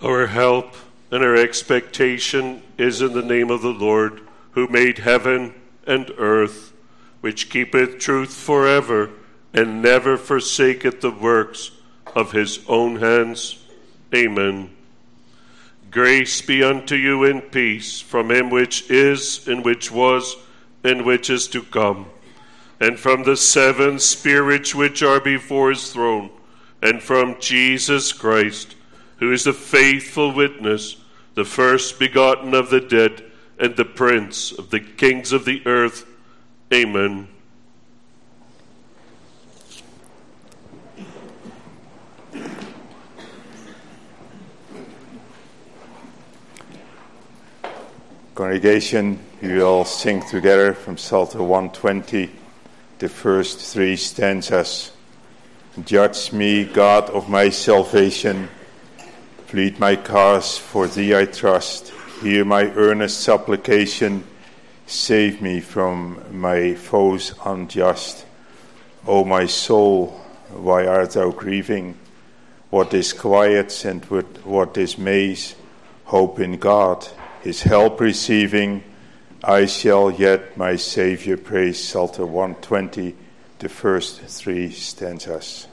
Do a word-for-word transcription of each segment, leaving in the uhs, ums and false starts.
Our help and our expectation is in the name of the Lord, who made heaven and earth, which keepeth truth forever, and never forsaketh the works of his own hands. Amen. Grace be unto you and peace from him which is, and which was, and which is to come, and from the seven spirits which are before his throne, and from Jesus Christ, who is the faithful witness, the first begotten of the dead, and the prince of the kings of the earth. Amen. Congregation, we will sing together from Psalter one twenty, the first three stanzas. Judge me, God of my salvation. Plead my cause, for thee I trust. Hear my earnest supplication. Save me from my foes unjust. O my soul, why art thou grieving? What disquiets and what dismays? Hope in God, his help receiving. I shall yet my Saviour praise. Psalter one twenty, the first three stanzas.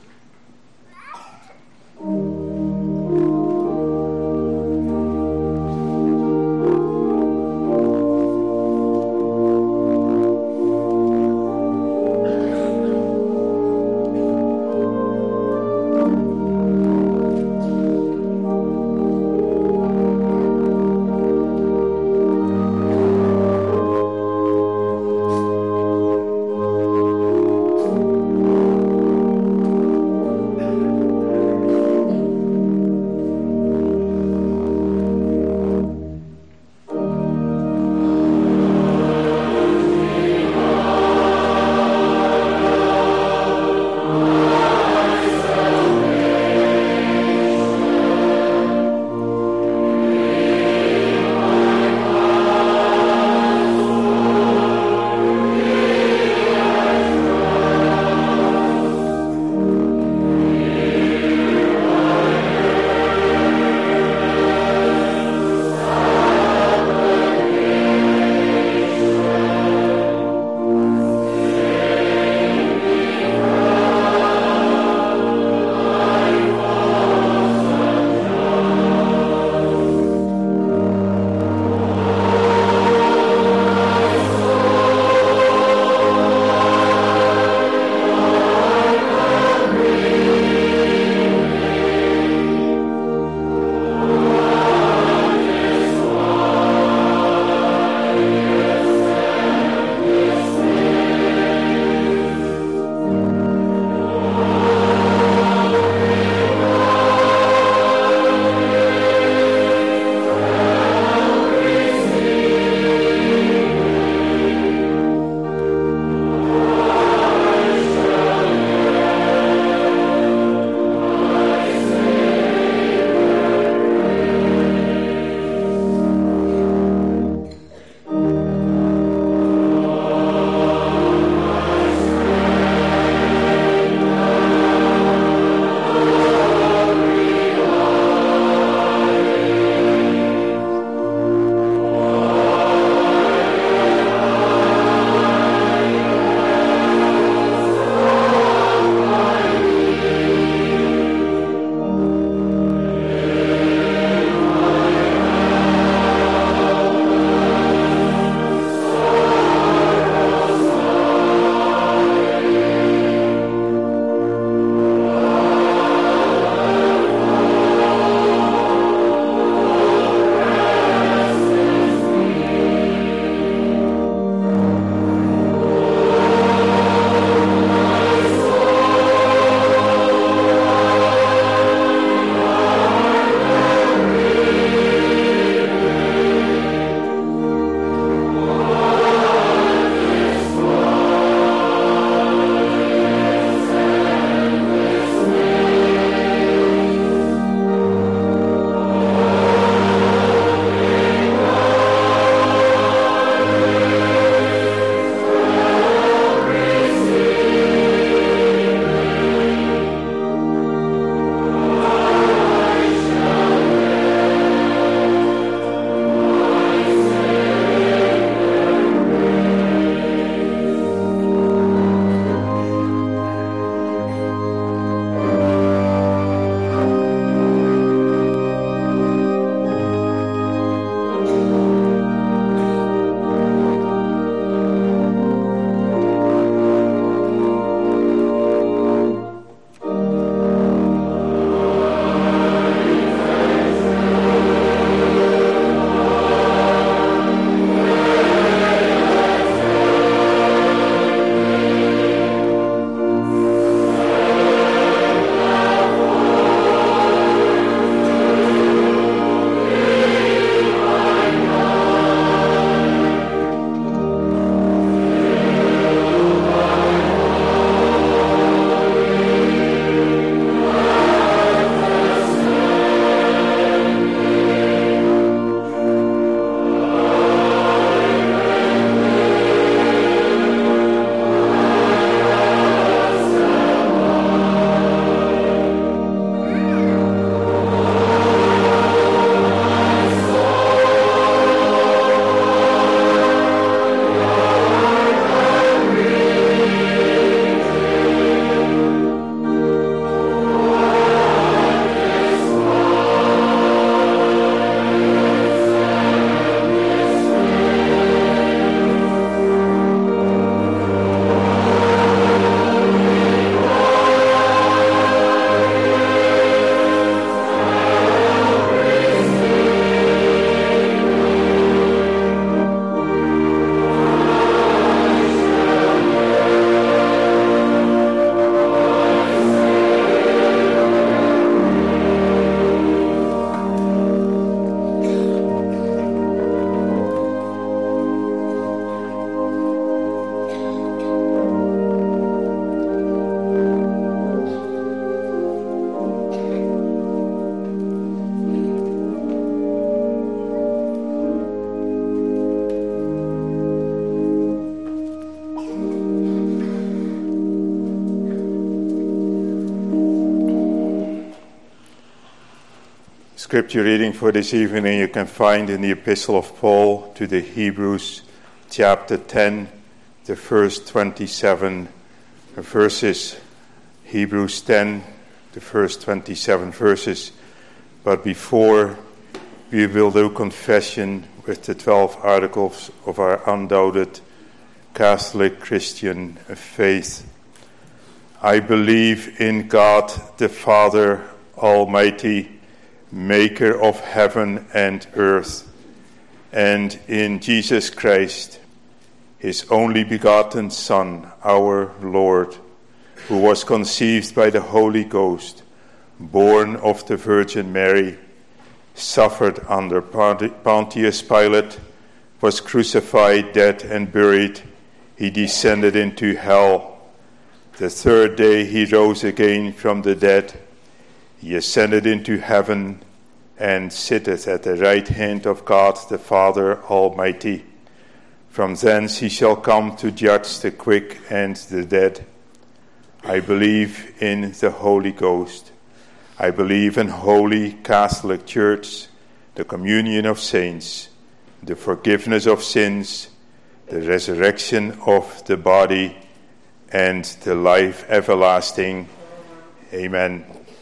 Scripture reading for this evening you can find in the Epistle of Paul to the Hebrews, chapter ten, the first twenty-seven verses. Hebrews ten, the first twenty-seven verses. But before we will do confession with the twelve articles of our undoubted Catholic Christian faith. I believe in God the Father Almighty, maker of heaven and earth, and in Jesus Christ, his only begotten Son, our Lord, who was conceived by the Holy Ghost, born of the Virgin Mary, suffered under Pontius Pilate, was crucified, dead, and buried. He descended into hell. The third day he rose again from the dead. He ascended into heaven and sitteth at the right hand of God the Father Almighty. From thence he shall come to judge the quick and the dead. I believe in the Holy Ghost. I believe in Holy Catholic Church, the communion of saints, the forgiveness of sins, the resurrection of the body, and the life everlasting. Amen.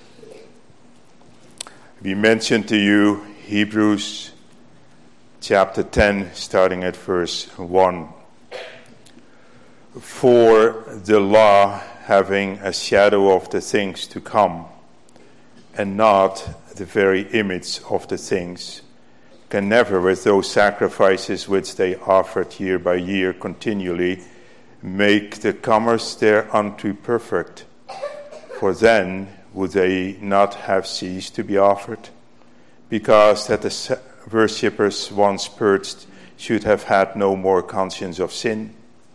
We mentioned to you Hebrews chapter ten, starting at verse one. For the law, having a shadow of the things to come, and not the very image of the things, can never, with those sacrifices which they offered year by year continually, make the comers thereunto perfect. For then would they not have ceased to be offered? Because that the worshippers once purged should have had no more conscience of sin.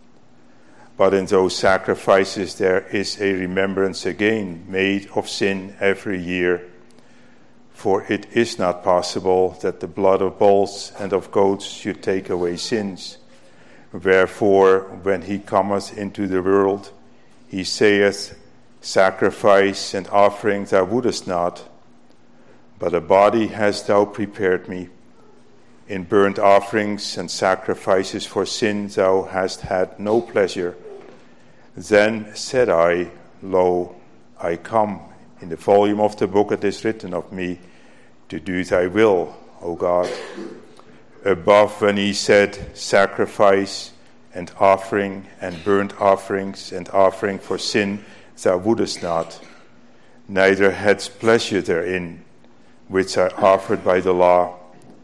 But in those sacrifices there is a remembrance again made of sin every year. For it is not possible that the blood of bulls and of goats should take away sins. Wherefore, when he cometh into the world, he saith, Sacrifice and offering thou wouldest not, but a body hast thou prepared me. In burnt offerings and sacrifices for sin thou hast had no pleasure. Then said I, Lo, I come. In the volume of the book it is written of me, to do thy will, O God. Above when he said, Sacrifice and offering and burnt offerings and offering for sin thou wouldest not, neither hadst pleasure therein, which are offered by the law.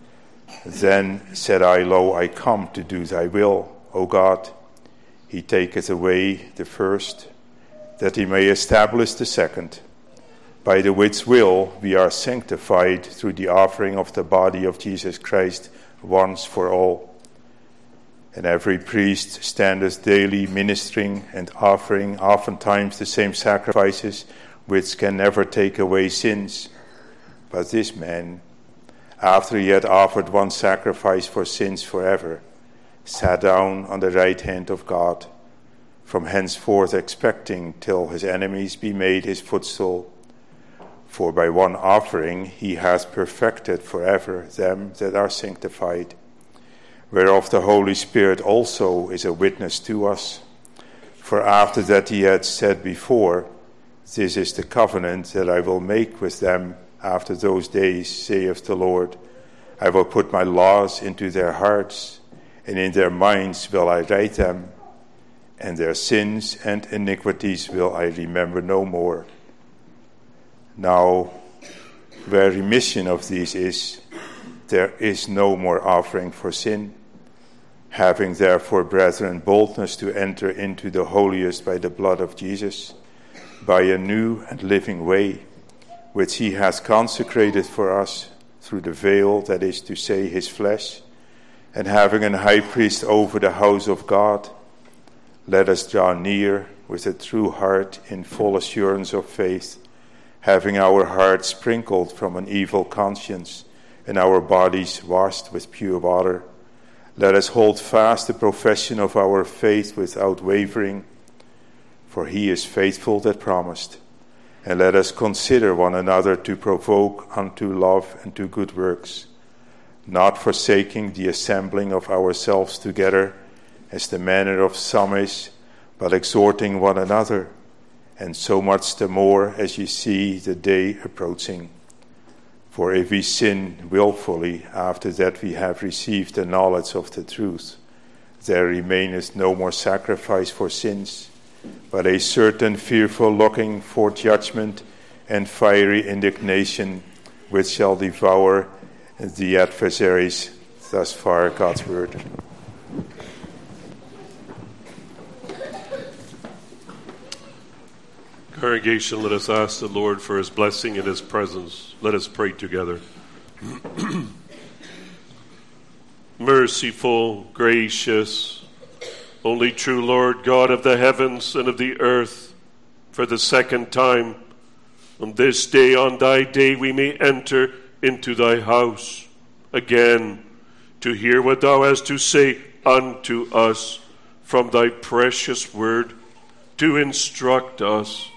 Then said I, Lo, I come to do thy will, O God. He taketh away the first, that he may establish the second, by the which will we are sanctified through the offering of the body of Jesus Christ once for all. And every priest standeth daily ministering and offering oftentimes the same sacrifices, which can never take away sins. But this man, after he had offered one sacrifice for sins forever, sat down on the right hand of God, from henceforth expecting till his enemies be made his footstool. For by one offering he hath perfected forever them that are sanctified, whereof the Holy Spirit also is a witness to us. For after that he had said before, This is the covenant that I will make with them after those days, saith the Lord. I will put my laws into their hearts, and in their minds will I write them, and their sins and iniquities will I remember no more. Now, where remission of these is, there is no more offering for sin. Having therefore, brethren, boldness to enter into the holiest by the blood of Jesus, by a new and living way, which he hath consecrated for us through the veil, that is to say, his flesh, and having an high priest over the house of God, let us draw near with a true heart in full assurance of faith, having our hearts sprinkled from an evil conscience and our bodies washed with pure water. Let us hold fast the profession of our faith without wavering, for he is faithful that promised. And let us consider one another to provoke unto love and to good works, not forsaking the assembling of ourselves together, as the manner of some is, but exhorting one another, and so much the more as ye see the day approaching. For if we sin wilfully after that we have received the knowledge of the truth, there remaineth no more sacrifice for sins, but a certain fearful looking for judgment and fiery indignation, which shall devour the adversaries. Thus far God's word. Congregation, let us ask the Lord for his blessing and his presence. Let us pray together. Merciful, gracious, only true Lord, God of the heavens and of the earth, for the second time on this day, on thy day, we may enter into thy house again to hear what thou hast to say unto us from thy precious word, to instruct us.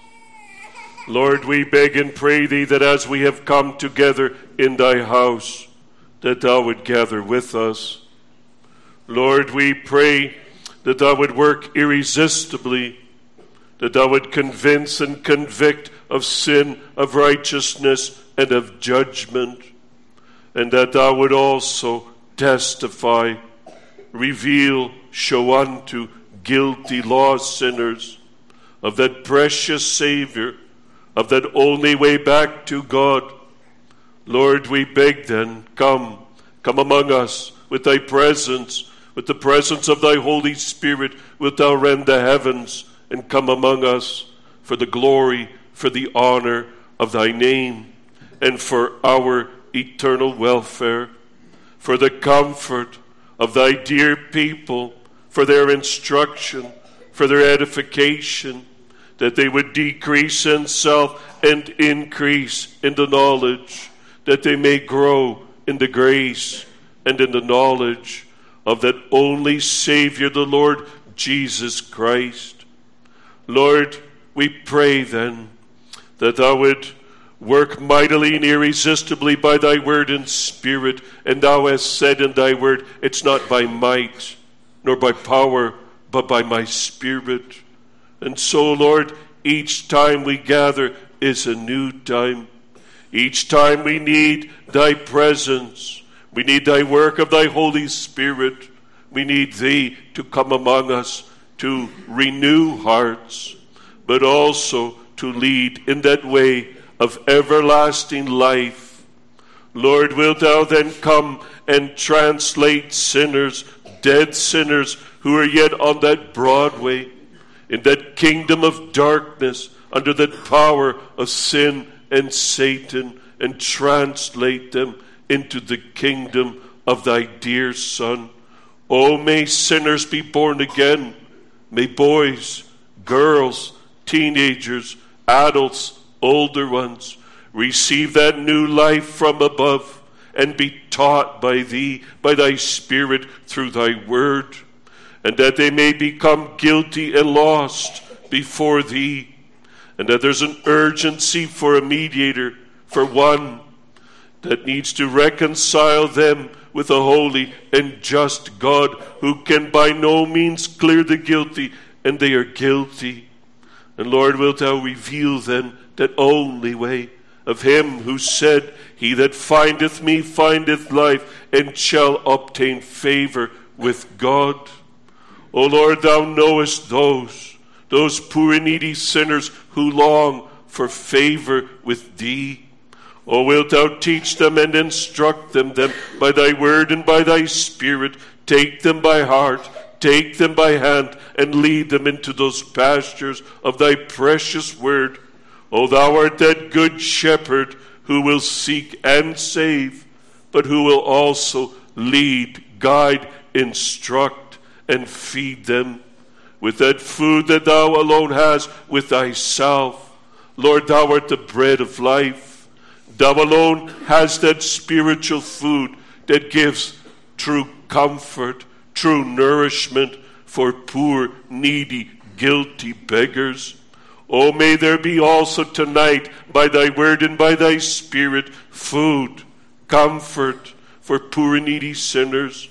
Lord, we beg and pray thee that as we have come together in thy house, that thou would gather with us. Lord, we pray that thou would work irresistibly, that thou would convince and convict of sin, of righteousness, and of judgment, and that thou would also testify, reveal, show unto guilty lost sinners of that precious Savior, of that only way back to God. Lord, we beg then, come, come among us with thy presence, with the presence of thy Holy Spirit, wilt thou rend the heavens, and come among us for the glory, for the honor of thy name, and for our eternal welfare, for the comfort of thy dear people, for their instruction, for their edification, that they would decrease in self and increase in the knowledge, that they may grow in the grace and in the knowledge of that only Savior, the Lord Jesus Christ. Lord, we pray then that thou would work mightily and irresistibly by thy word and spirit, and thou hast said in thy word, it's not by might nor by power, but by my spirit. And so, Lord, each time we gather is a new time. Each time we need thy presence. We need thy work of thy Holy Spirit. We need thee to come among us to renew hearts, but also to lead in that way of everlasting life. Lord, wilt thou then come and translate sinners, dead sinners who are yet on that broad way, in that kingdom of darkness, under that power of sin and Satan, and translate them into the kingdom of thy dear Son. Oh, may sinners be born again. May boys, girls, teenagers, adults, older ones receive that new life from above and be taught by thee, by thy Spirit, through thy word, and that they may become guilty and lost before thee, and that there's an urgency for a mediator, for one that needs to reconcile them with a holy and just God who can by no means clear the guilty, and they are guilty. And Lord, wilt thou reveal then that only way of him who said, he that findeth me findeth life, and shall obtain favor with God. O Lord, thou knowest those, those poor and needy sinners who long for favor with thee. O wilt thou teach them and instruct them then by thy word and by thy Spirit. Take them by heart, take them by hand, and lead them into those pastures of thy precious word. O thou art that good shepherd who will seek and save, but who will also lead, guide, instruct, and feed them with that food that thou alone hast with thyself. Lord, thou art the bread of life. Thou alone hast that spiritual food that gives true comfort, true nourishment for poor, needy, guilty beggars. O may there be also tonight, by thy word and by thy Spirit, food, comfort for poor and needy sinners.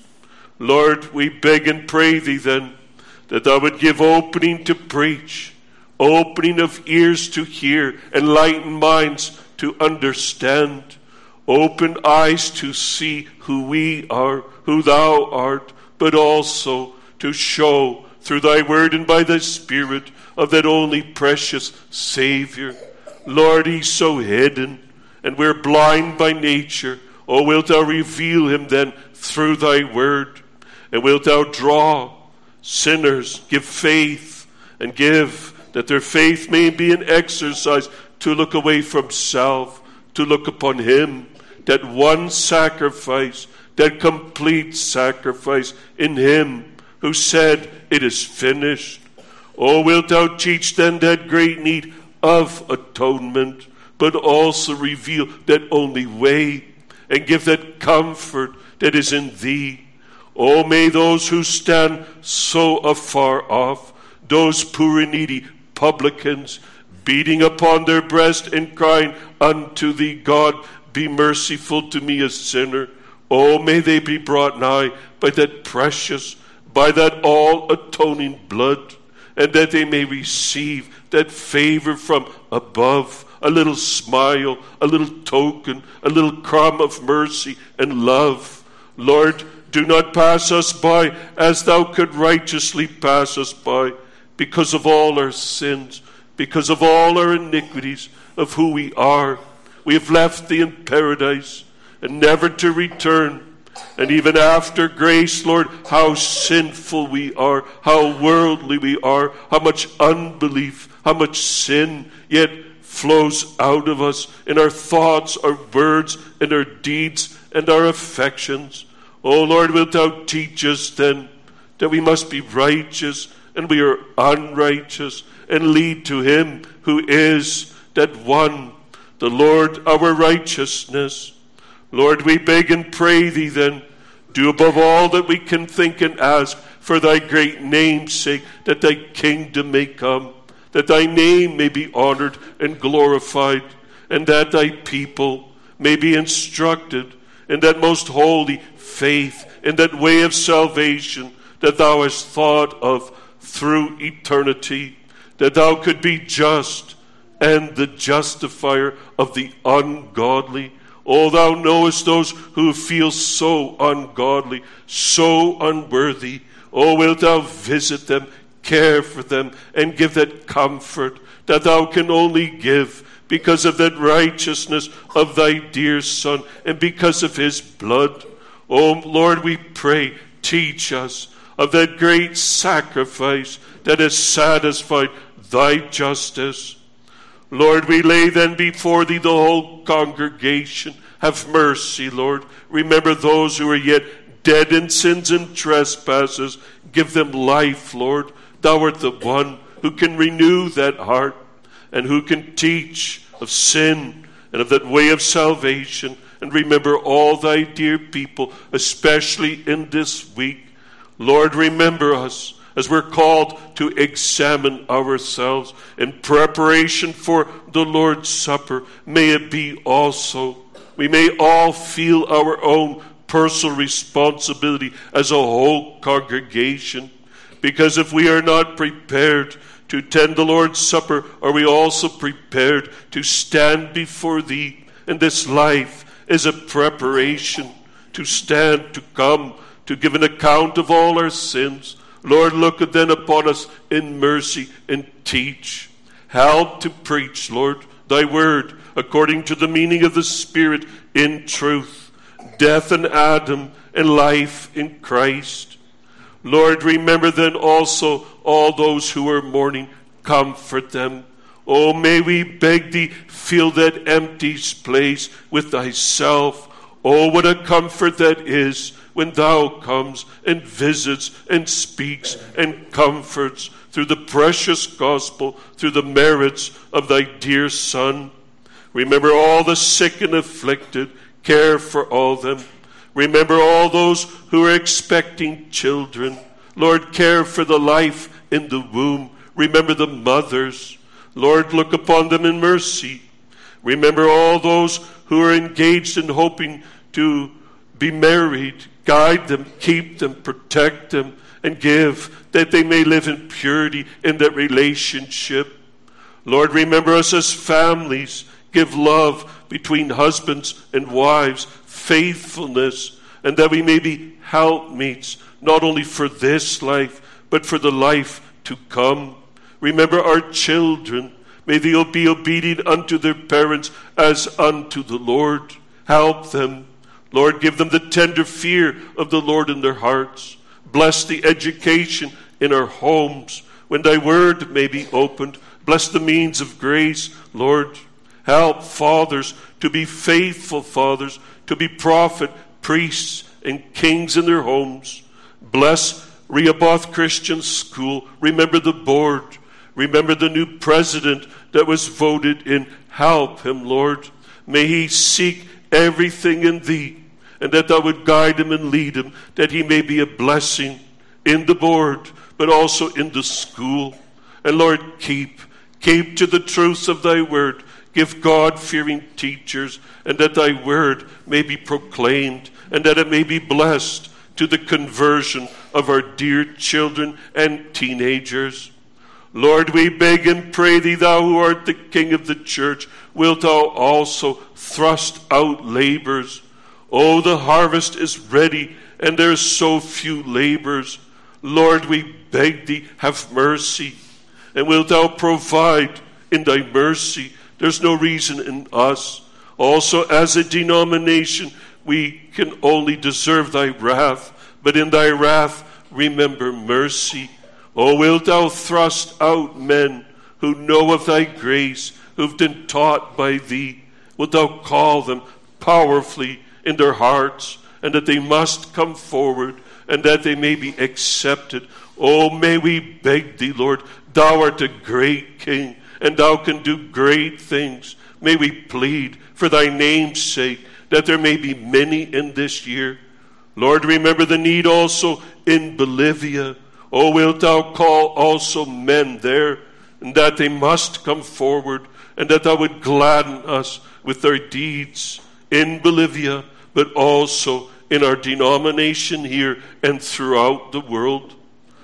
Lord, we beg and pray thee then, that thou would give opening to preach, opening of ears to hear, enlightened minds to understand, open eyes to see who we are, who thou art, but also to show through thy word and by thy Spirit of that only precious Savior. Lord, he's so hidden, and we're blind by nature. Oh, wilt thou reveal him then through thy word, and wilt thou draw sinners, give faith, and give that their faith may be an exercise to look away from self, to look upon him, that one sacrifice, that complete sacrifice in him who said, it is finished. Oh, wilt thou teach then that great need of atonement, but also reveal that only way, and give that comfort that is in thee. Oh, may those who stand so afar off, those poor and needy publicans, beating upon their breast and crying unto thee, God, be merciful to me a sinner. Oh, may they be brought nigh by that precious, by that all-atoning blood, and that they may receive that favor from above, a little smile, a little token, a little crumb of mercy and love. Lord, do not pass us by as thou could righteously pass us by, because of all our sins, because of all our iniquities, of who we are. We have left thee in paradise, and never to return. And even after grace, Lord, how sinful we are, how worldly we are, how much unbelief, how much sin yet flows out of us in our thoughts, our words, and our deeds, and our affections. Oh Lord, wilt thou teach us then that we must be righteous, and we are unrighteous, and lead to him who is that one, the Lord our righteousness. Lord, we beg and pray thee then, do above all that we can think and ask for thy great name's sake, that thy kingdom may come, that thy name may be honored and glorified, and that thy people may be instructed in that most holy faith, in that way of salvation that thou hast thought of through eternity, that thou could be just and the justifier of the ungodly. Oh, thou knowest those who feel so ungodly, so unworthy. Oh, wilt thou visit them, care for them, and give that comfort that thou can only give because of that righteousness of thy dear Son and because of his blood. Oh, Lord, we pray, teach us of that great sacrifice that has satisfied thy justice. Lord, we lay then before thee the whole congregation. Have mercy, Lord. Remember those who are yet dead in sins and trespasses. Give them life, Lord. Thou art the one who can renew that heart and who can teach of sin and of that way of salvation. And remember all thy dear people, especially in this week. Lord, remember us as we're called to examine ourselves in preparation for the Lord's Supper. May it be also, we may all feel our own personal responsibility as a whole congregation. Because if we are not prepared to attend the Lord's Supper, are we also prepared to stand before thee? And this life is a preparation to stand, to come, to give an account of all our sins. Lord, look then upon us in mercy and teach. Help to preach, Lord, thy word according to the meaning of the Spirit in truth. Death in Adam and life in Christ. Lord, remember then also all those who are mourning. Comfort them. Oh, may we beg thee, fill that empty place with thyself. Oh, what a comfort that is when thou comes and visits and speaks and comforts through the precious gospel, through the merits of thy dear Son. Remember all the sick and afflicted. Care for all them. Remember all those who are expecting children. Lord, care for the life in the womb. Remember the mothers. Lord, look upon them in mercy. Remember all those who are engaged in hoping to be married. Guide them, keep them, protect them, and give that they may live in purity in that relationship. Lord, remember us as families. Give love between husbands and wives, faithfulness, and that we may be helpmeets, not only for this life, but for the life to come. Remember our children. May they be obedient unto their parents as unto the Lord. Help them. Lord, give them the tender fear of the Lord in their hearts. Bless the education in our homes. When thy word may be opened, bless the means of grace, Lord. Help fathers to be faithful fathers, to be prophet, priests, and kings in their homes. Bless Rehoboth Christian School. Remember the board. Remember the new president that was voted in. Help him, Lord. May he seek everything in thee, and that thou would guide him and lead him, that he may be a blessing in the board, but also in the school. And Lord, keep, keep to the truths of thy word. Give God-fearing teachers, and that thy word may be proclaimed, and that it may be blessed to the conversion of our dear children and teenagers. Lord, we beg and pray thee, thou who art the King of the church, wilt thou also thrust out labors. Oh, the harvest is ready, and there are so few laborers. Lord, we beg thee, have mercy, and wilt thou provide in thy mercy. There's no reason in us. Also, as a denomination, we can only deserve thy wrath, but in thy wrath, remember mercy. Oh, wilt thou thrust out men who know of thy grace, who've been taught by thee? Wilt thou call them powerfully in their hearts, and that they must come forward, and that they may be accepted? Oh, may we beg thee, Lord, thou art a great King, and thou can do great things. May we plead for thy name's sake, that there may be many in this year. Lord, remember the need also in Bolivia. Oh, wilt thou call also men there, and that they must come forward, and that thou would gladden us with their deeds in Bolivia, but also in our denomination here and throughout the world.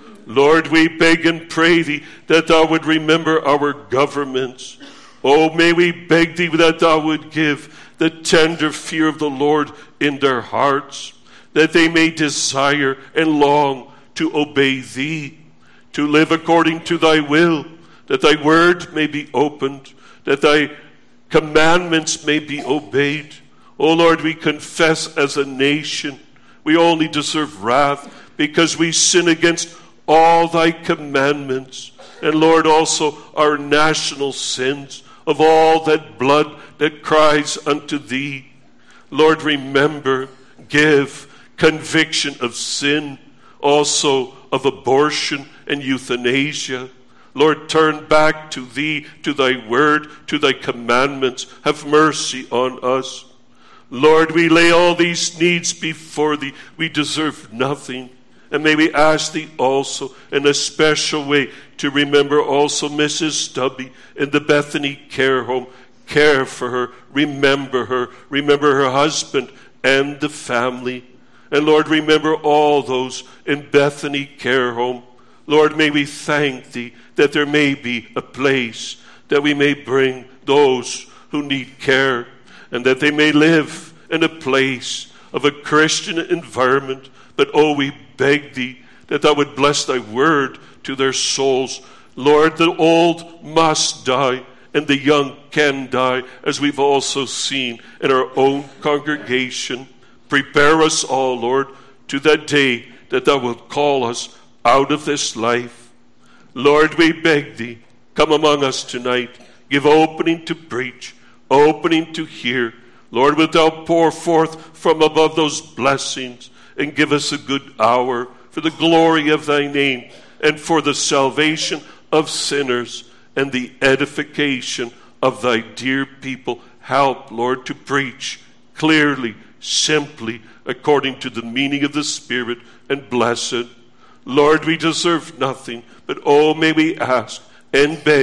Lord, we beg and pray thee that thou would remember our governments. Oh, may we beg thee that thou would give the tender fear of the Lord in their hearts, that they may desire and long to obey thee, to live according to thy will, that thy word may be opened, that thy commandments may be obeyed. Oh Lord, we confess as a nation, we only deserve wrath because we sin against all thy commandments. And Lord, also our national sins of all that blood that cries unto thee. Lord, remember, give conviction of sin, also of abortion and euthanasia. Lord, turn back to thee, to thy word, to thy commandments. Have mercy on us. Lord, we lay all these needs before thee. We deserve nothing. And may we ask thee also in a special way to remember also Missus Stubby in the Bethany Care Home. Care for her. Remember her. Remember her husband and the family. And Lord, remember all those in Bethany Care Home. Lord, may we thank thee that there may be a place that we may bring those who need care, and that they may live in a place of a Christian environment. But oh, we beg thee that thou would bless thy word to their souls. Lord, the old must die, and the young can die, as we've also seen in our own congregation. Prepare us all, Lord, to that day that thou wilt call us out of this life. Lord, we beg thee, come among us tonight. Give opening to preach, opening to hear. Lord, wilt thou pour forth from above those blessings and give us a good hour for the glory of thy name and for the salvation of sinners and the edification of thy dear people. Help, Lord, to preach clearly, simply, according to the meaning of the Spirit, and bless it. Lord, we deserve nothing, but oh, may we ask and beg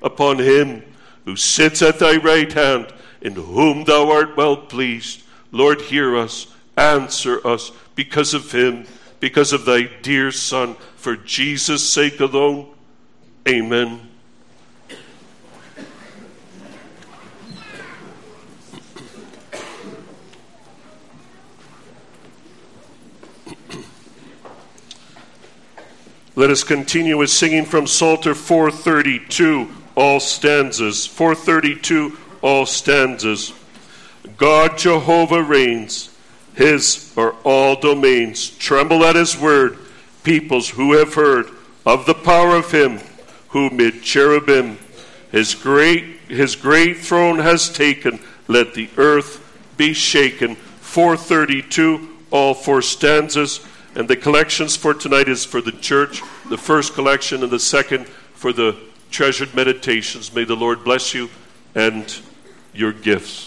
upon him who sits at thy right hand, in whom thou art well pleased. Lord, hear us, answer us, because of him, because of thy dear Son, for Jesus' sake alone. Amen. Let us continue with singing from Psalter four thirty-two, all stanzas. four thirty-two, all stanzas. God Jehovah reigns, his are all domains. Tremble at his word, peoples who have heard of the power of him who mid cherubim his great his great throne has taken. Let the earth be shaken. four thirty-two, all four stanzas. And the collections for tonight is for the church, the first collection, and the second for the treasured meditations. May the Lord bless you and your gifts.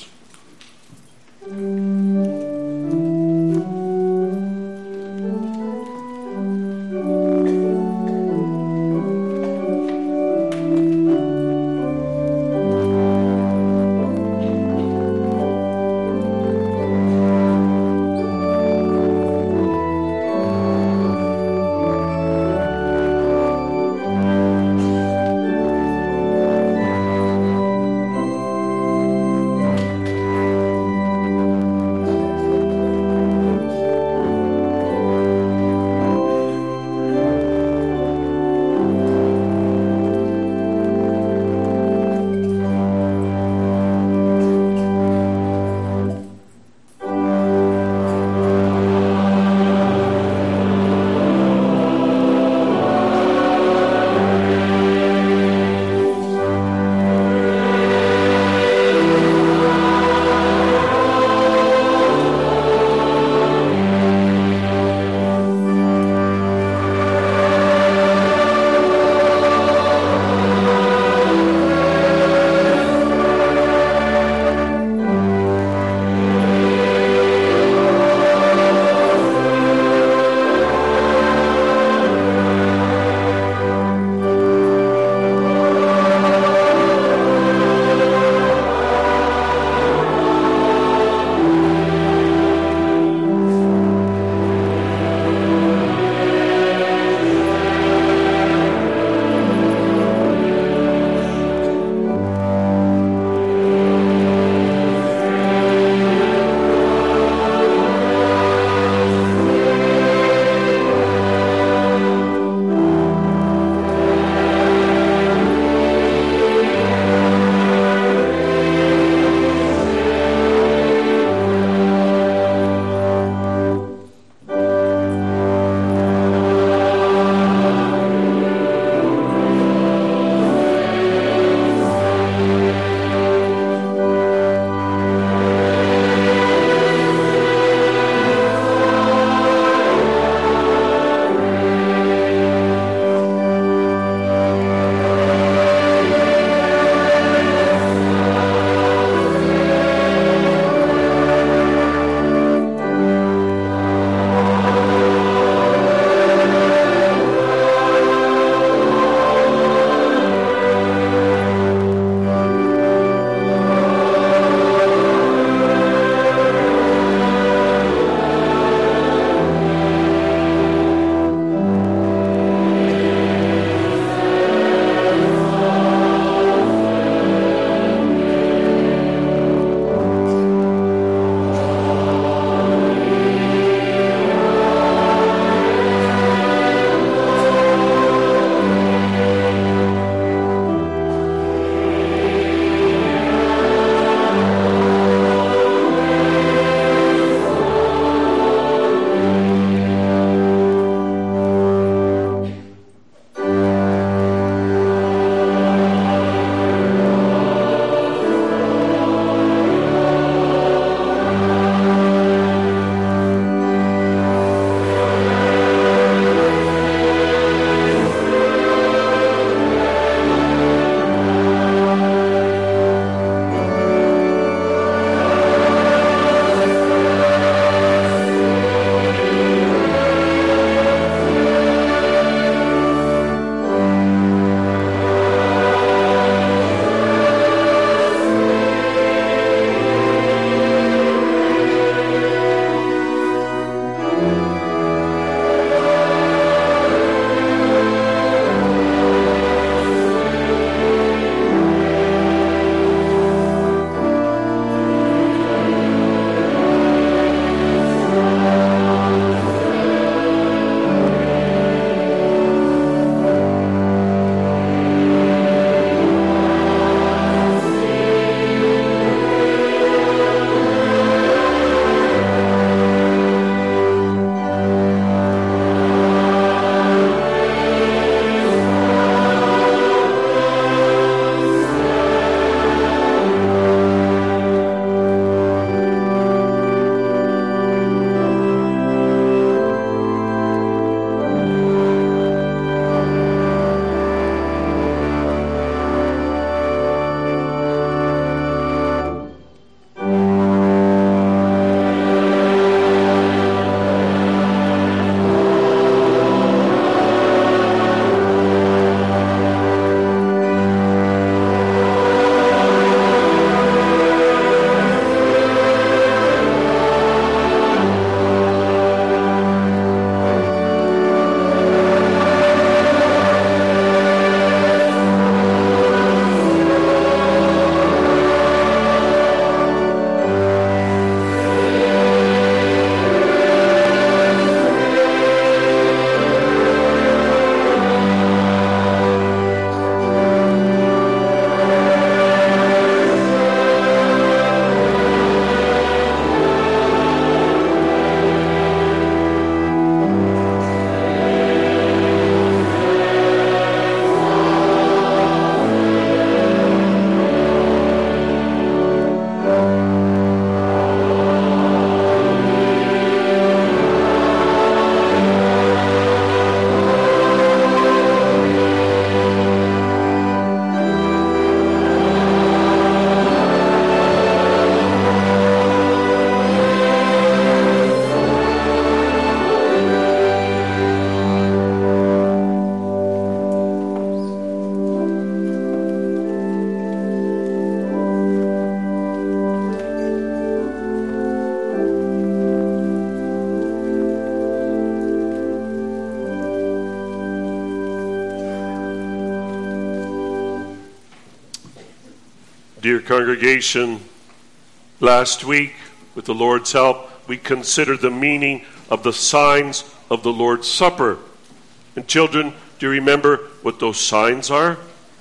Dear congregation, last week, with the Lord's help, we considered the meaning of the signs of the Lord's Supper. And children, do you remember what those signs are?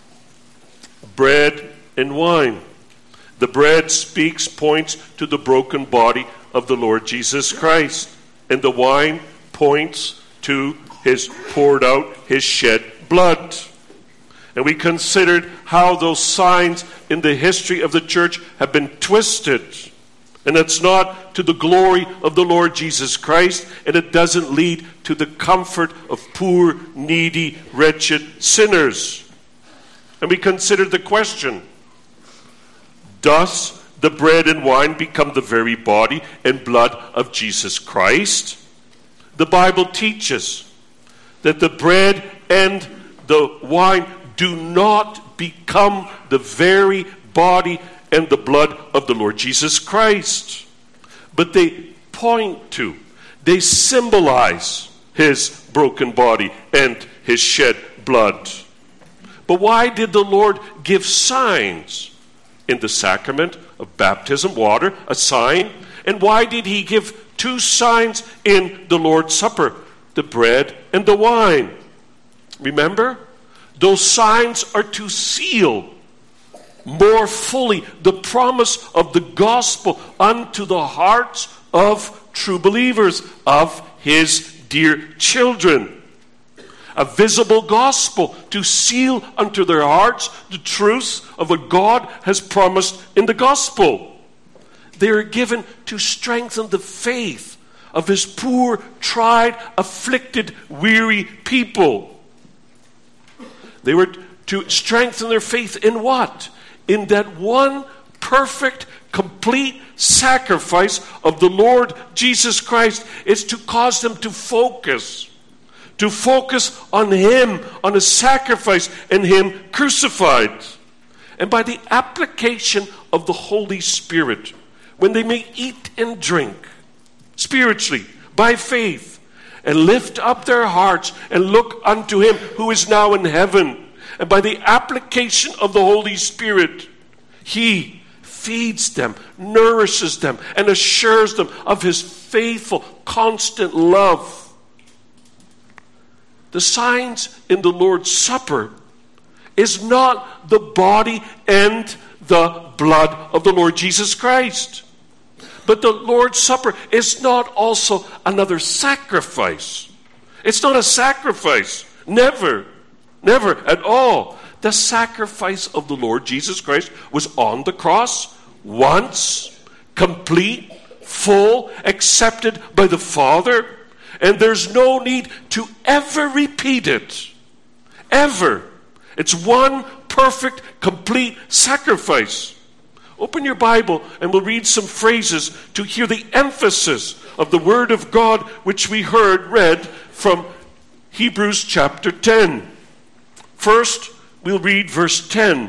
Bread and wine. The bread speaks, points to the broken body of the Lord Jesus Christ. And the wine points to his poured out, his shed blood. And we considered how those signs in the history of the church have been twisted. And it's not to the glory of the Lord Jesus Christ, and it doesn't lead to the comfort of poor, needy, wretched sinners. And we considered the question, does the bread and wine become the very body and blood of Jesus Christ? The Bible teaches that the bread and the wine do not become the very body and the blood of the Lord Jesus Christ. But they point to, they symbolize his broken body and his shed blood. But why did the Lord give signs in the sacrament of baptism, water, a sign? And why did he give two signs in the Lord's Supper, the bread and the wine? Remember? Those signs are to seal more fully the promise of the gospel unto the hearts of true believers, of his dear children. A visible gospel to seal unto their hearts the truths of what God has promised in the gospel. They are given to strengthen the faith of his poor, tried, afflicted, weary people. They were to strengthen their faith in what? In that one perfect, complete sacrifice of the Lord Jesus Christ is to cause them to focus. To focus on him, on his sacrifice, and him crucified. And by the application of the Holy Spirit, when they may eat and drink spiritually, by faith, and lift up their hearts and look unto him who is now in heaven. And by the application of the Holy Spirit, he feeds them, nourishes them, and assures them of his faithful, constant love. The signs in the Lord's Supper is not the body and the blood of the Lord Jesus Christ. But the Lord's Supper is not also another sacrifice. It's not a sacrifice. Never. Never at all. The sacrifice of the Lord Jesus Christ was on the cross, once, complete, full, accepted by the Father. And there's no need to ever repeat it. Ever. It's one perfect, complete sacrifice. Open your Bible and we'll read some phrases to hear the emphasis of the Word of God which we heard read from Hebrews chapter ten. First, we'll read verse ten.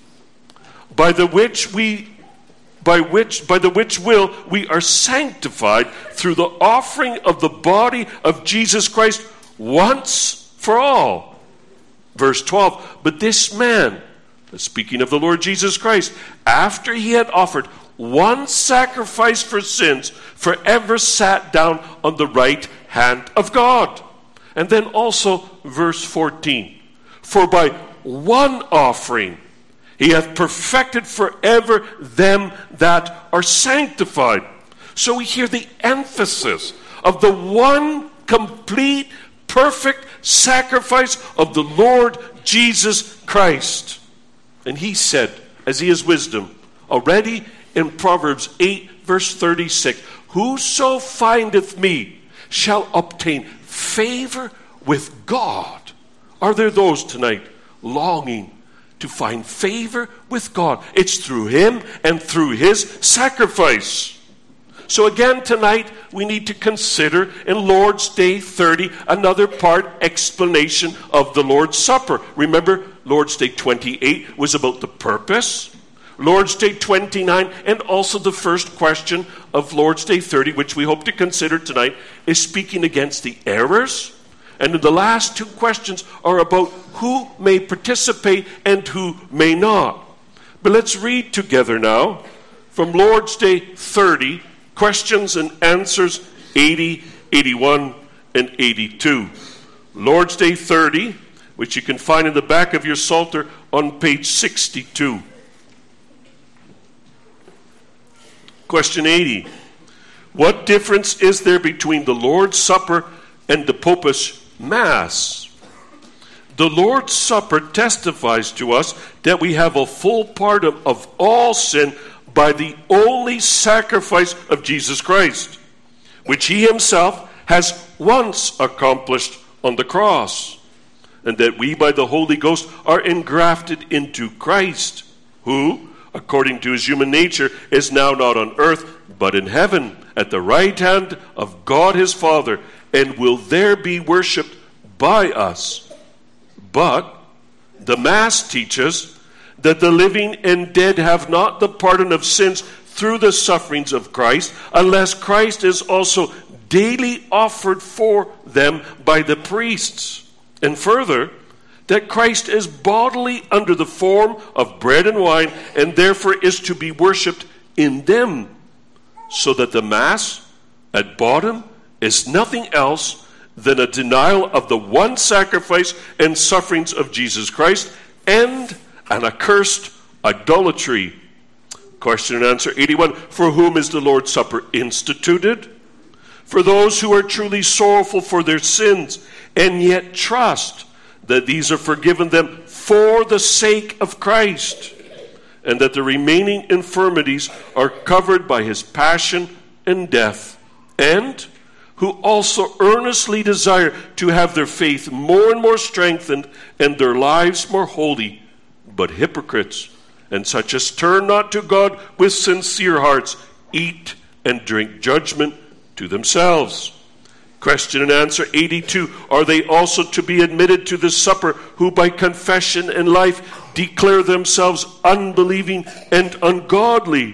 By the which we by which by the which will we are sanctified through the offering of the body of Jesus Christ once for all. Verse twelve. But this man, speaking of the Lord Jesus Christ, after he had offered one sacrifice for sins, forever sat down on the right hand of God. And then also verse fourteen. For by one offering he hath perfected forever them that are sanctified. So we hear the emphasis of the one complete, perfect sacrifice of the Lord Jesus Christ. And he said, as he is wisdom, already in Proverbs eight, verse thirty-six, whoso findeth me shall obtain favor with God. Are there those tonight longing to find favor with God? It's through him and through his sacrifice. So again tonight we need to consider in Lord's Day thirty another part explanation of the Lord's Supper. Remember, Lord's Day twenty-eight was about the purpose. Lord's Day twenty-nine and also the first question of Lord's Day thirty, which we hope to consider tonight, is speaking against the errors. And the last two questions are about who may participate and who may not. But let's read together now from Lord's Day thirty, questions and answers eighty, eighty-one, and eighty-two. Lord's Day thirty, which you can find in the back of your Psalter on page sixty-two. Question eighty. What difference is there between the Lord's Supper and the Popish Mass? The Lord's Supper testifies to us that we have a full pardon of all sin by the only sacrifice of Jesus Christ, which he himself has once accomplished on the cross, and that we by the Holy Ghost are engrafted into Christ, who, according to his human nature, is now not on earth, but in heaven, at the right hand of God his Father, and will there be worshipped by us. But the Mass teaches that the living and dead have not the pardon of sins through the sufferings of Christ, unless Christ is also daily offered for them by the priests. And further, that Christ is bodily under the form of bread and wine, and therefore is to be worshipped in them, so that the Mass, at bottom, is nothing else than a denial of the one sacrifice and sufferings of Jesus Christ, and an accursed idolatry. Question and answer eighty-one. For whom is the Lord's Supper instituted? For those who are truly sorrowful for their sins, and yet trust that these are forgiven them for the sake of Christ, and that the remaining infirmities are covered by his passion and death, and who also earnestly desire to have their faith more and more strengthened and their lives more holy, but hypocrites and such as turn not to God with sincere hearts, eat and drink judgment to themselves. Question and answer eighty-two. Are they also to be admitted to the supper who by confession and life declare themselves unbelieving and ungodly?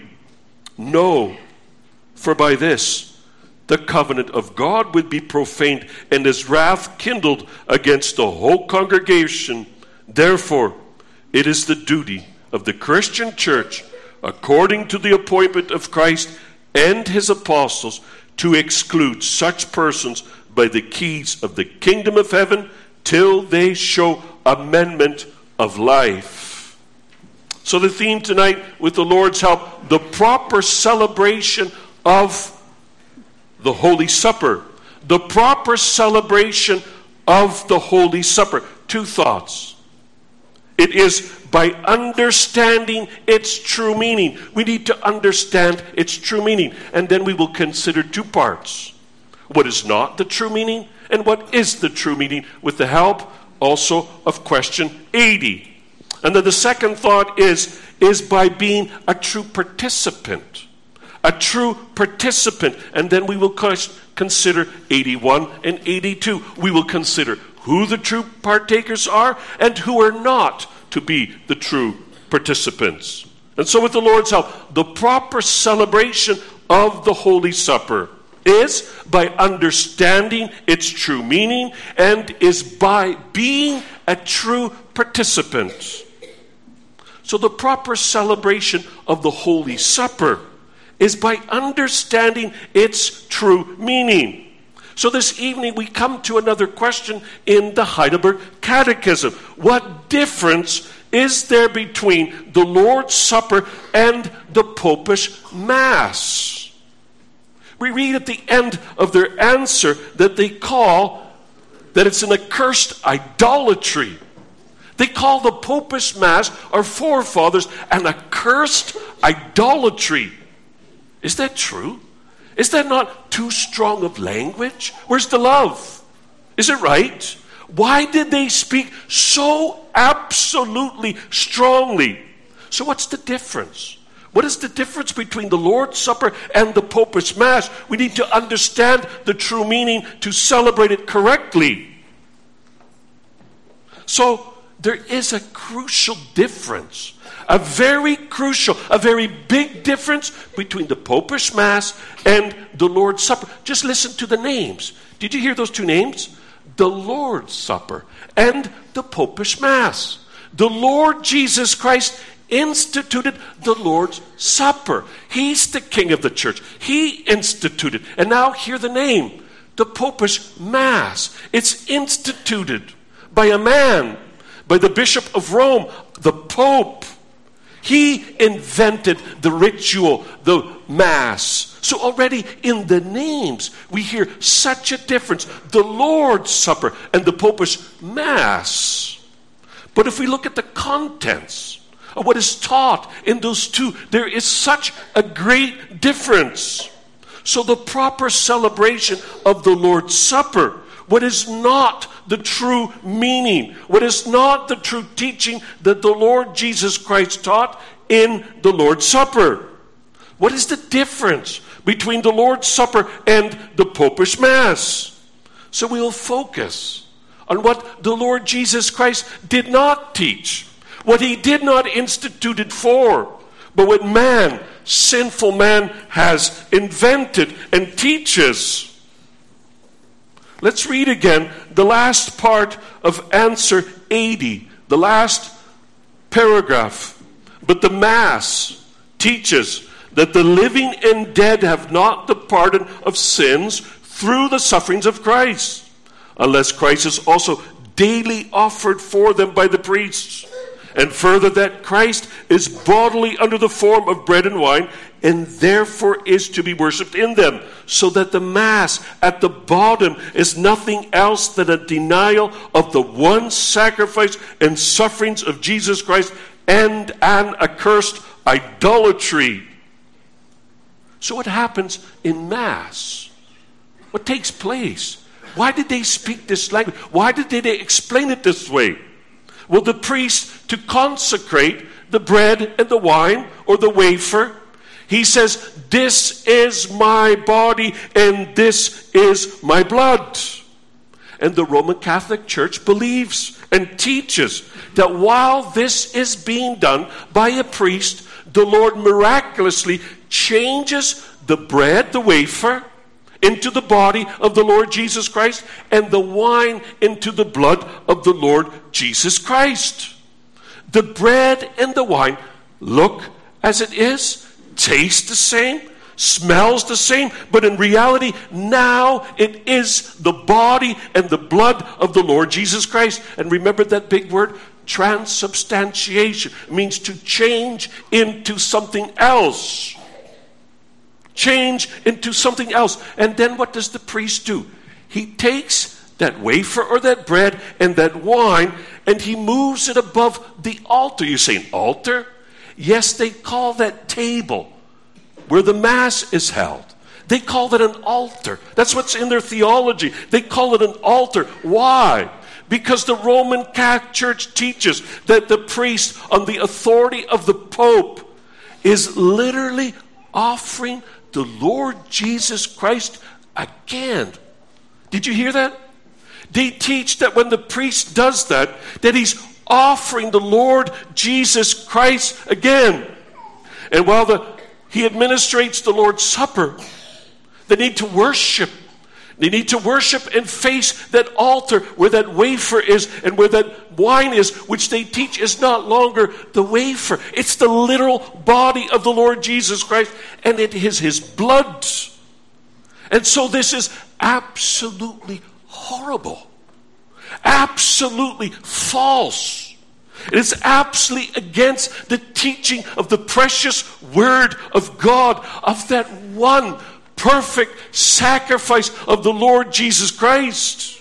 No, for by this the covenant of God would be profaned, and his wrath kindled against the whole congregation. Therefore, it is the duty of the Christian church, according to the appointment of Christ and his apostles, to exclude such persons by the keys of the kingdom of heaven till they show amendment of life. So the theme tonight, with the Lord's help, the proper celebration of the Holy Supper. The proper celebration of the Holy Supper. Two thoughts. It is by understanding its true meaning. We need to understand its true meaning. And then we will consider two parts. What is not the true meaning, and what is the true meaning, with the help also of question eighty. And then the second thought is, is by being a true participant. A true participant. And then we will consider eighty-one and eighty-two. We will consider who the true partakers are and who are not to be the true participants. And so with the Lord's help, the proper celebration of the Holy Supper is by understanding its true meaning, and is by being a true participant. So the proper celebration of the Holy Supper is by understanding its true meaning. So this evening we come to another question in the Heidelberg Catechism. What difference is there between the Lord's Supper and the Popish Mass? We read at the end of their answer that they call that it's an accursed idolatry. They call the Popish Mass, our forefathers, an accursed idolatry. Is that true? Is that not too strong of language? Where's the love? Is it right? Why did they speak so absolutely strongly? So what's the difference? What is the difference between the Lord's Supper and the Popish Mass? We need to understand the true meaning to celebrate it correctly. So there is a crucial difference. A very crucial, a very big difference between the Popish Mass and the Lord's Supper. Just listen to the names. Did you hear those two names? The Lord's Supper and the Popish Mass. The Lord Jesus Christ instituted the Lord's Supper. He's the king of the church. He instituted. And now hear the name, the Popish Mass. It's instituted by a man, by the Bishop of Rome, the Pope. He invented the ritual, the Mass. So already in the names, we hear such a difference. The Lord's Supper and the Popish Mass. But if we look at the contents of what is taught in those two, there is such a great difference. So the proper celebration of the Lord's Supper, what is not the true meaning, what is not the true teaching that the Lord Jesus Christ taught in the Lord's Supper. What is the difference between the Lord's Supper and the Popish Mass? So we will focus on what the Lord Jesus Christ did not teach, what he did not institute it for, but what man, sinful man, has invented and teaches. Let's read again the last part of answer eighty, the last paragraph. But the Mass teaches that the living and dead have not the pardon of sins through the sufferings of Christ, unless Christ is also daily offered for them by the priests. And further, that Christ is bodily under the form of bread and wine, and therefore is to be worshipped in them. So that the Mass at the bottom is nothing else than a denial of the one sacrifice and sufferings of Jesus Christ and an accursed idolatry. So what happens in Mass? What takes place? Why did they speak this language? Why did they explain it this way? Well, the priest, to consecrate the bread and the wine or the wafer, he says, "This is my body and this is my blood." And the Roman Catholic Church believes and teaches that while this is being done by a priest, the Lord miraculously changes the bread, the wafer, into the body of the Lord Jesus Christ, and the wine into the blood of the Lord Jesus Christ. The bread and the wine look as it is, taste the same, smells the same, but in reality, now it is the body and the blood of the Lord Jesus Christ. And remember that big word, transubstantiation. It means to change into something else. Change into something else. And then what does the priest do? He takes that wafer or that bread and that wine and he moves it above the altar. You say an altar? Yes, they call that table where the Mass is held. They call that an altar. That's what's in their theology. They call it an altar. Why? Because the Roman Catholic Church teaches that the priest, on the authority of the Pope, is literally offering the Lord Jesus Christ again. Did you hear that? They teach that when the priest does that, that he's offering the Lord Jesus Christ again. And while the, he administrates the Lord's Supper, they need to worship. They need to worship and face that altar where that wafer is and where that wine is, which they teach is not longer the wafer. It's the literal body of the Lord Jesus Christ, and it is his blood. And so this is absolutely horrible. Absolutely false. It is absolutely against the teaching of the precious Word of God, of that one perfect sacrifice of the Lord Jesus Christ.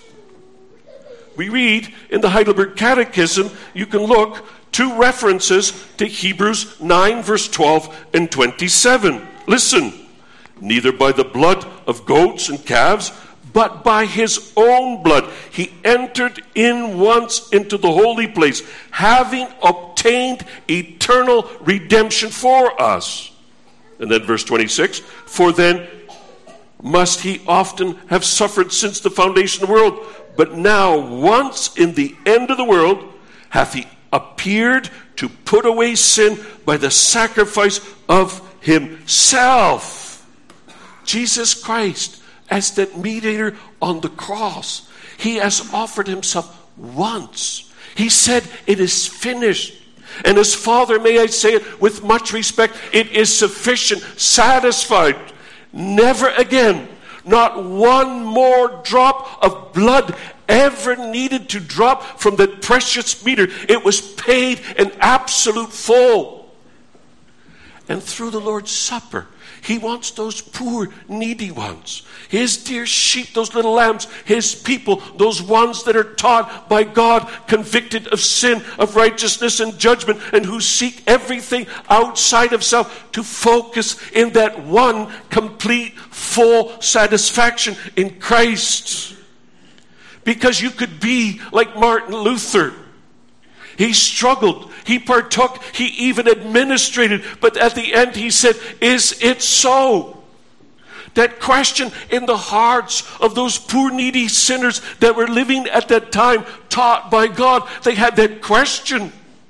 We read in the Heidelberg Catechism, you can look, two references to Hebrews nine, verse twelve and twenty-seven. Listen, neither by the blood of goats and calves, but by his own blood he entered in once into the holy place, having obtained eternal redemption for us. And then verse twenty-six, for then must he often have suffered since the foundation of the world, but now once in the end of the world hath he appeared to put away sin by the sacrifice of himself. Jesus Christ, as that mediator on the cross, he has offered himself once. He said, it is finished. And as Father, may I say it with much respect, it is sufficient, satisfied. Never again, not one more drop of blood ever needed to drop from that precious meter. It was paid in absolute full. And through the Lord's Supper, he wants those poor, needy ones, his dear sheep, those little lambs, his people, those ones that are taught by God, convicted of sin, of righteousness and judgment, and who seek everything outside of self to focus in that one complete, full satisfaction in Christ. Because you could be like Martin Luther. He struggled, he partook, he even administrated, but at the end he said, is it so? That question in the hearts of those poor needy sinners that were living at that time, taught by God, they had that question.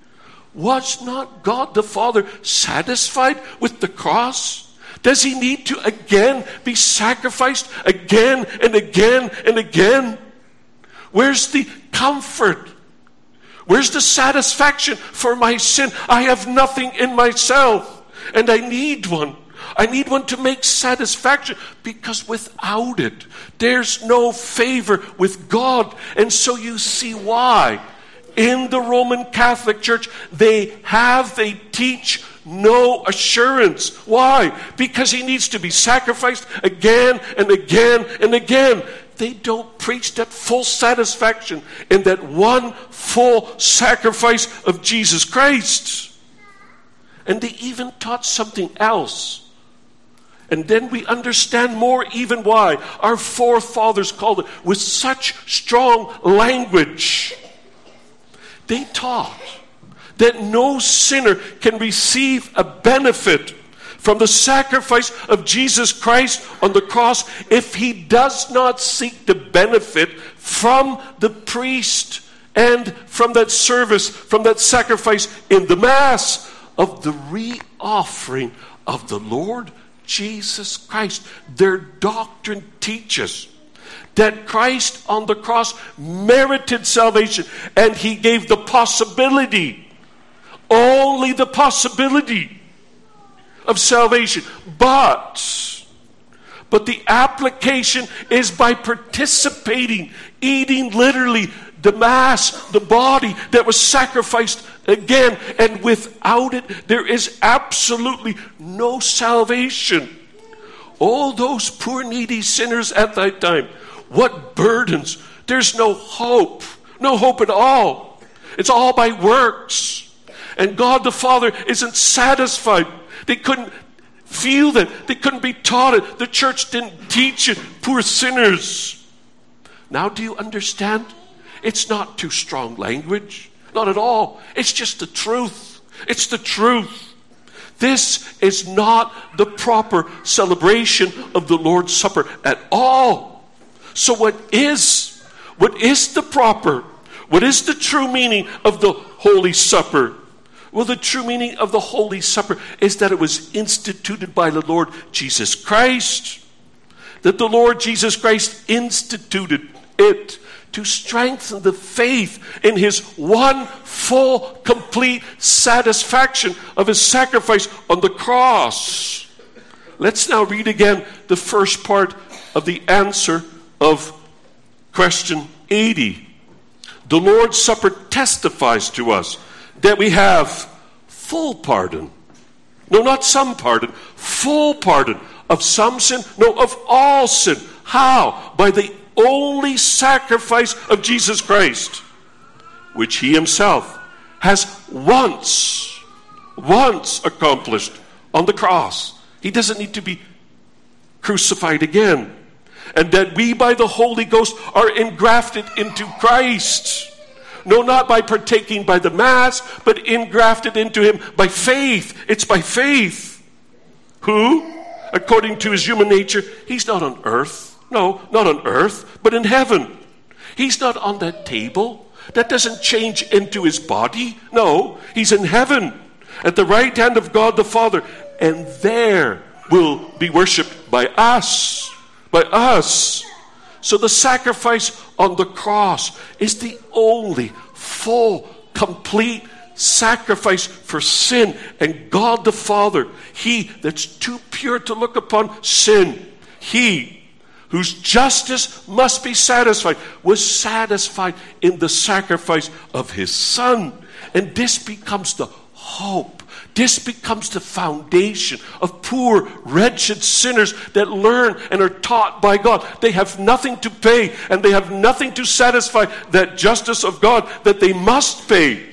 Was not God the Father satisfied with the cross? Does he need to again be sacrificed again and again and again? Where's the comfort? Where's the satisfaction for my sin? I have nothing in myself, and I need one. I need one to make satisfaction, because without it, there's no favor with God. And so you see why in the Roman Catholic Church they have, they teach no assurance. Why? Because he needs to be sacrificed again and again and again. They don't preach that full satisfaction in that one full sacrifice of Jesus Christ. And they even taught something else. And then we understand more even why our forefathers called it with such strong language. They taught that no sinner can receive a benefit from the sacrifice of Jesus Christ on the cross if he does not seek the benefit from the priest and from that service, from that sacrifice in the Mass of the re-offering of the Lord Jesus Christ. Their doctrine teaches that Christ on the cross merited salvation, and he gave the possibility, only the possibility of salvation. But, but the application is by participating, eating literally the Mass, the body that was sacrificed again. And without it, there is absolutely no salvation. All those poor needy sinners at that time, what burdens. There's no hope. No hope at all. It's all by works. And God the Father isn't satisfied. They couldn't feel that. They couldn't be taught it. The church didn't teach it. Poor sinners. Now do you understand? It's not too strong language. Not at all. It's just the truth. It's the truth. This is not the proper celebration of the Lord's Supper at all. So what is? What is the proper? What is the true meaning of the Holy Supper? Well, the true meaning of the Holy Supper is that it was instituted by the Lord Jesus Christ. That the Lord Jesus Christ instituted it to strengthen the faith in his one full, complete satisfaction of his sacrifice on the cross. Let's now read again the first part of the answer of question eighty. The Lord's Supper testifies to us that we have full pardon. No, not some pardon. Full pardon of some sin. No, of all sin. How? By the only sacrifice of Jesus Christ, which he himself has once, once accomplished on the cross. He doesn't need to be crucified again. And that we by the Holy Ghost are engrafted into Christ. No, not by partaking by the Mass, but engrafted into him by faith. It's by faith. Who? According to his human nature, he's not on earth. No, not on earth, but in heaven. He's not on that table. That doesn't change into his body. No, he's in heaven at the right hand of God the Father. And there will be worshipped by us. By us. So the sacrifice on the cross is the only full, complete sacrifice for sin, and God the Father, he that's too pure to look upon sin, he whose justice must be satisfied, was satisfied in the sacrifice of his Son. And this becomes the hope. This becomes the foundation of poor, wretched sinners that learn and are taught by God. They have nothing to pay, and they have nothing to satisfy that justice of God that they must pay.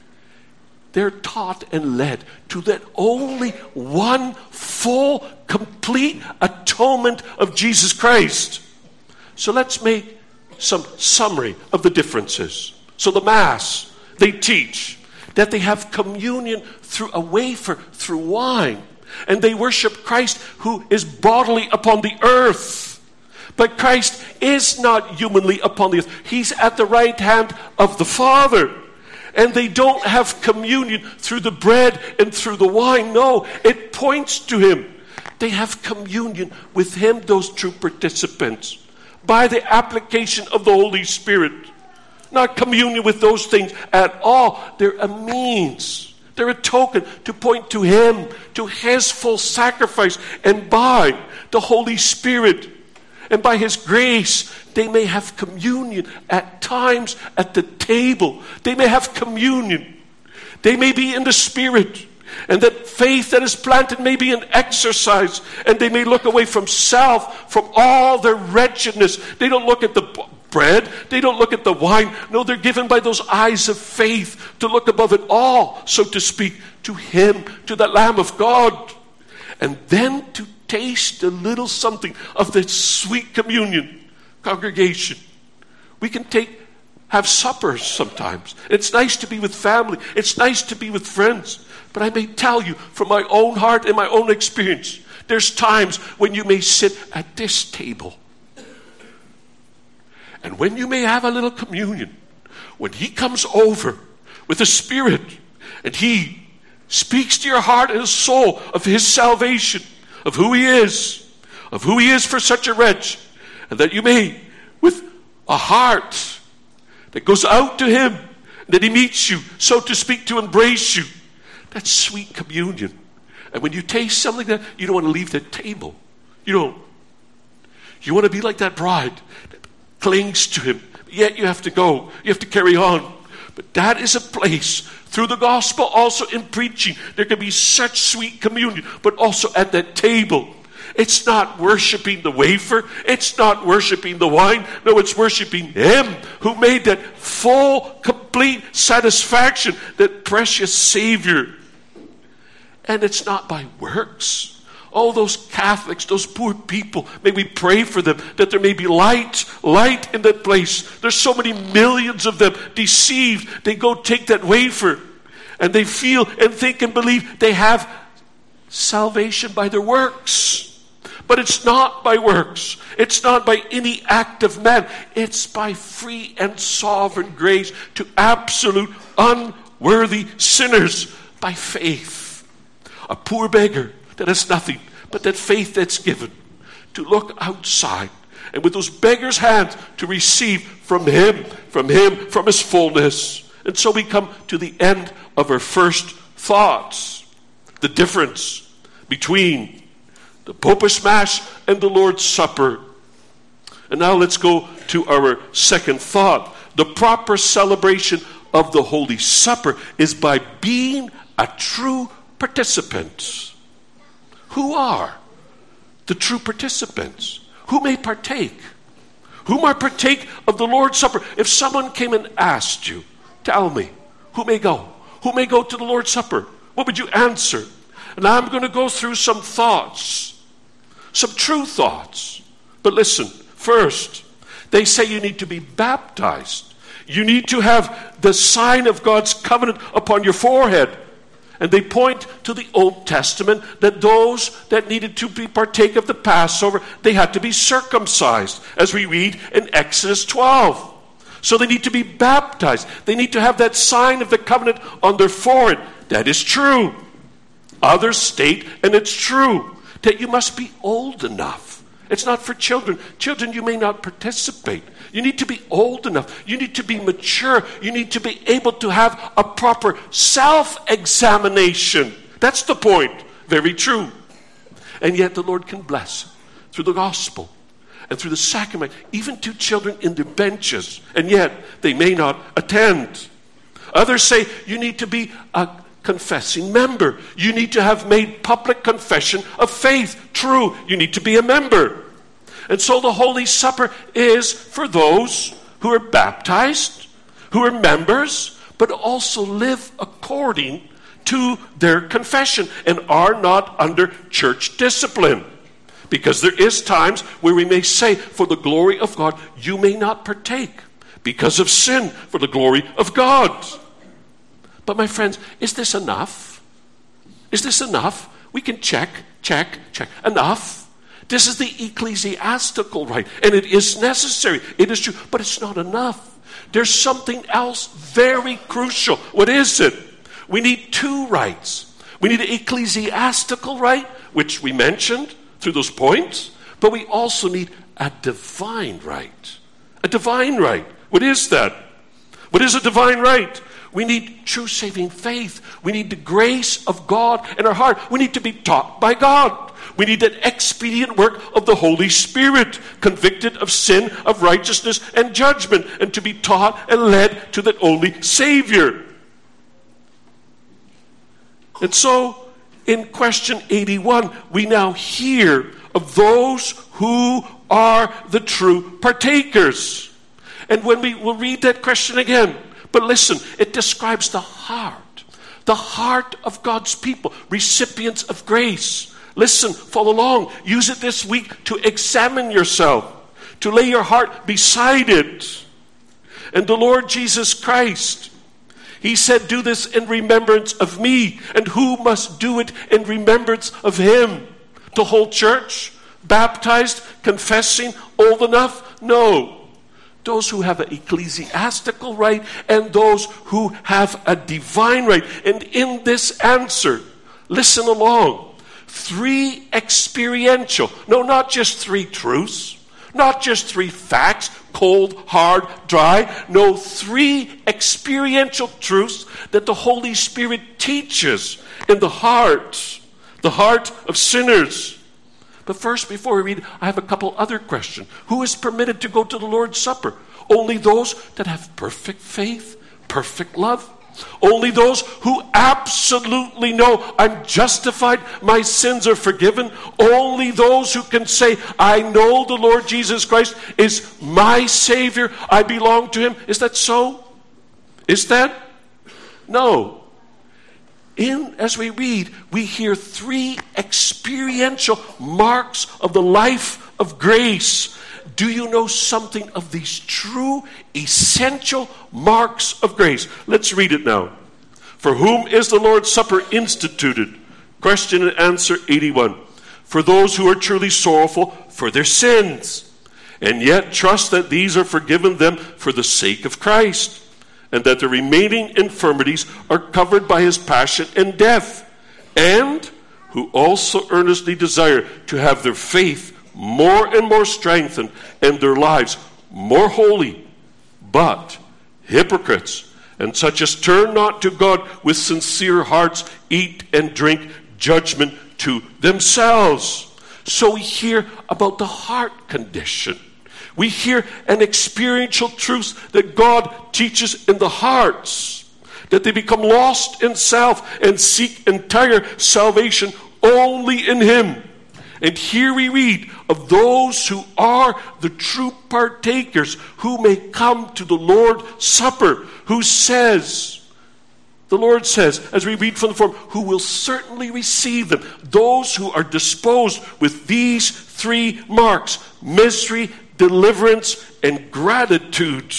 They're taught and led to that only one full, complete atonement of Jesus Christ. So let's make some summary of the differences. So the Mass, they teach that they have communion through a wafer, through wine. And they worship Christ who is bodily upon the earth. But Christ is not humanly upon the earth. He's at the right hand of the Father. And they don't have communion through the bread and through the wine. No, it points to him. They have communion with him, those true participants, by the application of the Holy Spirit. Not communion with those things at all. They're a means. They're a token to point to him, to his full sacrifice. And by the Holy Spirit and by his grace, they may have communion at times at the table. They may have communion. They may be in the Spirit. And that faith that is planted may be an exercise. And they may look away from self, from all their wretchedness. They don't look at the bread. They don't look at the wine. No, they're given by those eyes of faith to look above it all, so to speak, to him, to the Lamb of God. And then to taste a little something of that sweet communion. Congregation, we can take have suppers sometimes. It's nice to be with family. It's nice to be with friends. But I may tell you from my own heart and my own experience, there's times when you may sit at this table. And when you may have a little communion, when he comes over with the Spirit and he speaks to your heart and soul of his salvation, of who he is, of who he is for such a wretch, and that you may, with a heart that goes out to him, that he meets you, so to speak, to embrace you. That's sweet communion. And when you taste something like that, you don't want to leave the table. You don't. You want to be like that bride that clings to him, yet you have to go. You have to carry on. But that is a place, through the gospel, also in preaching, there can be such sweet communion, but also at that table. It's not worshiping the wafer. It's not worshiping the wine. No, it's worshiping him who made that full, complete satisfaction, that precious Savior. And it's not by works. Oh, those Catholics, those poor people, may we pray for them, that there may be light, light in that place. There's so many millions of them deceived. They go take that wafer and they feel and think and believe they have salvation by their works. But it's not by works. It's not by any act of man. It's by free and sovereign grace to absolute unworthy sinners by faith. A poor beggar that has nothing but that faith that's given to look outside and with those beggars' hands to receive from him, from him, from his fullness. And so we come to the end of our first thoughts. The difference between the Popish Mass and the Lord's Supper. And now let's go to our second thought. The proper celebration of the Holy Supper is by being a true participant. Who are the true participants? Who may partake? Who might partake of the Lord's Supper? If someone came and asked you, tell me, who may go? Who may go to the Lord's Supper? What would you answer? And I'm going to go through some thoughts, some true thoughts. But listen, first, they say you need to be baptized. You need to have the sign of God's covenant upon your forehead. And they point to the Old Testament that those that needed to be partake of the Passover, they had to be circumcised, as we read in Exodus twelve. So they need to be baptized. They need to have that sign of the covenant on their forehead. That is true. Others state, and it's true, that you must be old enough. It's not for children. Children, you may not participate. You need to be old enough. You need to be mature. You need to be able to have a proper self-examination. That's the point. Very true. And yet the Lord can bless through the gospel and through the sacrament, even to children in their benches, and yet they may not attend. Others say you need to be a confessing member. You need to have made public confession of faith. True, you need to be a member. And so the Holy Supper is for those who are baptized, who are members, but also live according to their confession and are not under church discipline. Because there is times where we may say, for the glory of God, you may not partake. Because of sin, for the glory of God. But my friends, is this enough? Is this enough? We can check, check, check. Enough? This is the ecclesiastical right. And it is necessary. It is true. But it's not enough. There's something else very crucial. What is it? We need two rights. We need an ecclesiastical right, which we mentioned through those points. But we also need a divine right. A divine right. What is that? What is a divine right? We need true saving faith. We need the grace of God in our heart. We need to be taught by God. We need that expedient work of the Holy Spirit, convicted of sin, of righteousness, and judgment, and to be taught and led to that only Savior. And so, in question eighty-one, we now hear of those who are the true partakers. And when we will read that question again, but listen, it describes the heart, the heart of God's people, recipients of grace. Listen, follow along. Use it this week to examine yourself, to lay your heart beside it. And the Lord Jesus Christ, He said, do this in remembrance of me. And who must do it in remembrance of Him? The whole church? Baptized? Confessing? Old enough? No. Those who have an ecclesiastical right and those who have a divine right. And in this answer, listen along. Three experiential, no, not just three truths, not just three facts, cold, hard, dry. No, three experiential truths that the Holy Spirit teaches in the heart, the heart of sinners. But first, before we read, I have a couple other questions. Who is permitted to go to the Lord's Supper? Only those that have perfect faith, perfect love. Only those who absolutely know I'm justified, my sins are forgiven. Only those who can say, I know the Lord Jesus Christ is my Savior, I belong to Him. Is that so? Is that? No. In, as we read, we hear three experiential marks of the life of grace. Do you know something of these true, essential marks of grace? Let's read it now. For whom is the Lord's Supper instituted? Question and answer eighty-one. For those who are truly sorrowful for their sins, and yet trust that these are forgiven them for the sake of Christ, and that the remaining infirmities are covered by His passion and death, and who also earnestly desire to have their faith more and more strengthened, and their lives more holy. But hypocrites, and such as turn not to God with sincere hearts, eat and drink judgment to themselves. So we hear about the heart condition. We hear an experiential truth that God teaches in the hearts, that they become lost in self and seek entire salvation only in Him. And here we read of those who are the true partakers, who may come to the Lord's Supper, who says, the Lord says, as we read from the form, who will certainly receive them. Those who are disposed with these three marks: misery, deliverance, and gratitude.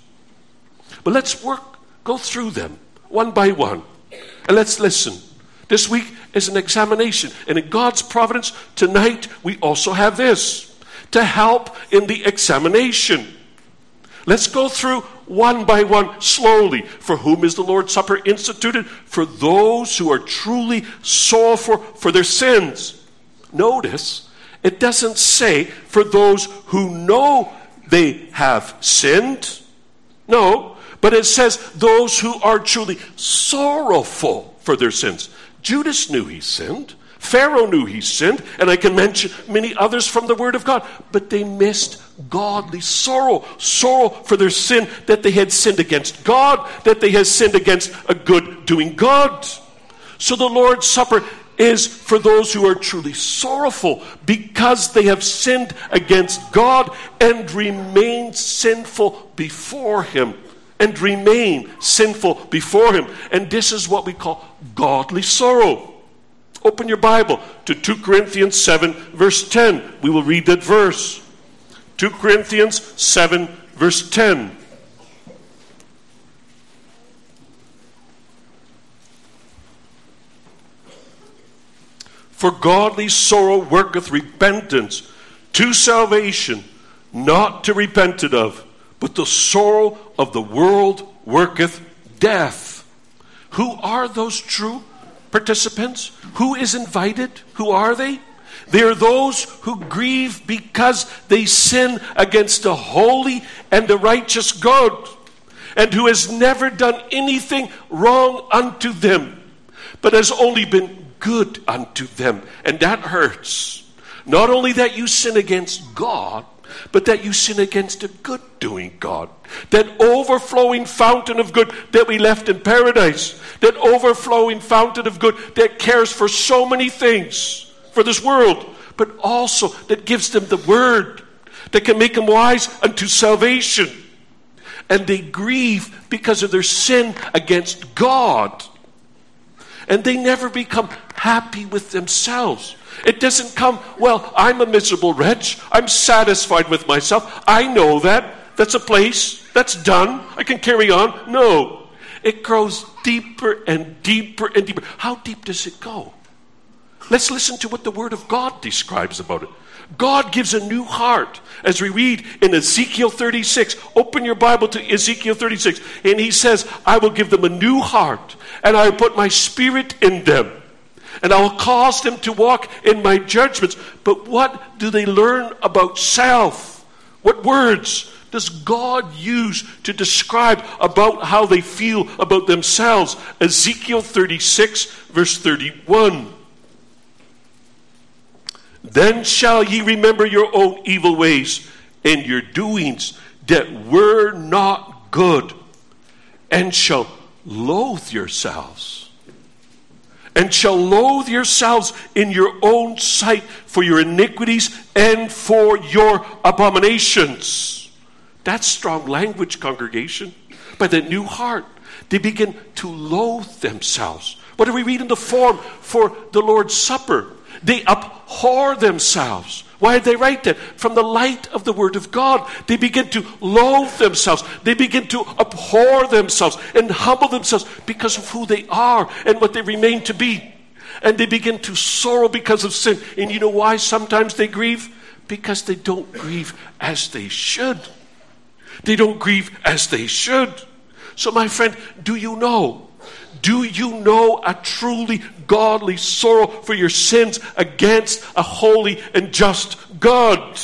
But let's work, go through them one by one. And let's listen. This week is an examination. And in God's providence, tonight we also have this to help in the examination. Let's go through one by one slowly. For whom is the Lord's Supper instituted? For those who are truly sorrowful for their sins. Notice, It doesn't say for those who know they have sinned. No, but it says those who are truly sorrowful for their sins. Judas knew he sinned. Pharaoh knew he sinned. And I can mention many others from the Word of God. But they missed godly sorrow. Sorrow for their sin, that they had sinned against God, that they had sinned against a good-doing God. So the Lord's Supper is for those who are truly sorrowful because they have sinned against God and remain sinful before Him. And remain sinful before Him. And this is what we call godly sorrow. Open your Bible to two Corinthians seven, verse ten. We will read that verse. two Corinthians seven, verse ten. For godly sorrow worketh repentance to salvation, not to be repented of, but the sorrow of the world worketh death. Who are those true participants? Who is invited? Who are they? They are those who grieve because they sin against a holy and a righteous God, and who has never done anything wrong unto them, but has only been good unto them. And that hurts. Not only that you sin against God, but that you sin against a good-doing God. That overflowing fountain of good that we left in paradise. That overflowing fountain of good that cares for so many things for this world, but also that gives them the word that can make them wise unto salvation. And they grieve because of their sin against God. And they never become happy with themselves. It doesn't come, well, I'm a miserable wretch. I'm satisfied with myself. I know that. That's a place. That's done. I can carry on. No. It grows deeper and deeper and deeper. How deep does it go? Let's listen to what the Word of God describes about it. God gives a new heart. As we read in Ezekiel thirty-six, open your Bible to Ezekiel thirty-six, and he says, I will give them a new heart, and I will put my spirit in them, and I will cause them to walk in my judgments. But what do they learn about self? What words does God use to describe about how they feel about themselves? Ezekiel thirty-six, verse thirty-one. Then shall ye remember your own evil ways and your doings that were not good, and shall loathe yourselves. And shall loathe yourselves in your own sight for your iniquities and for your abominations. That's strong language, congregation. By the new heart, they begin to loathe themselves. What do we read in the form for the Lord's Supper? They abhor themselves. Why did they write that? From the light of the Word of God. They begin to loathe themselves. They begin to abhor themselves and humble themselves because of who they are and what they remain to be. And they begin to sorrow because of sin. And you know why sometimes they grieve? Because they don't grieve as they should. They don't grieve as they should. So my friend, do you know? Do you know a truly godly sorrow for your sins against a holy and just God?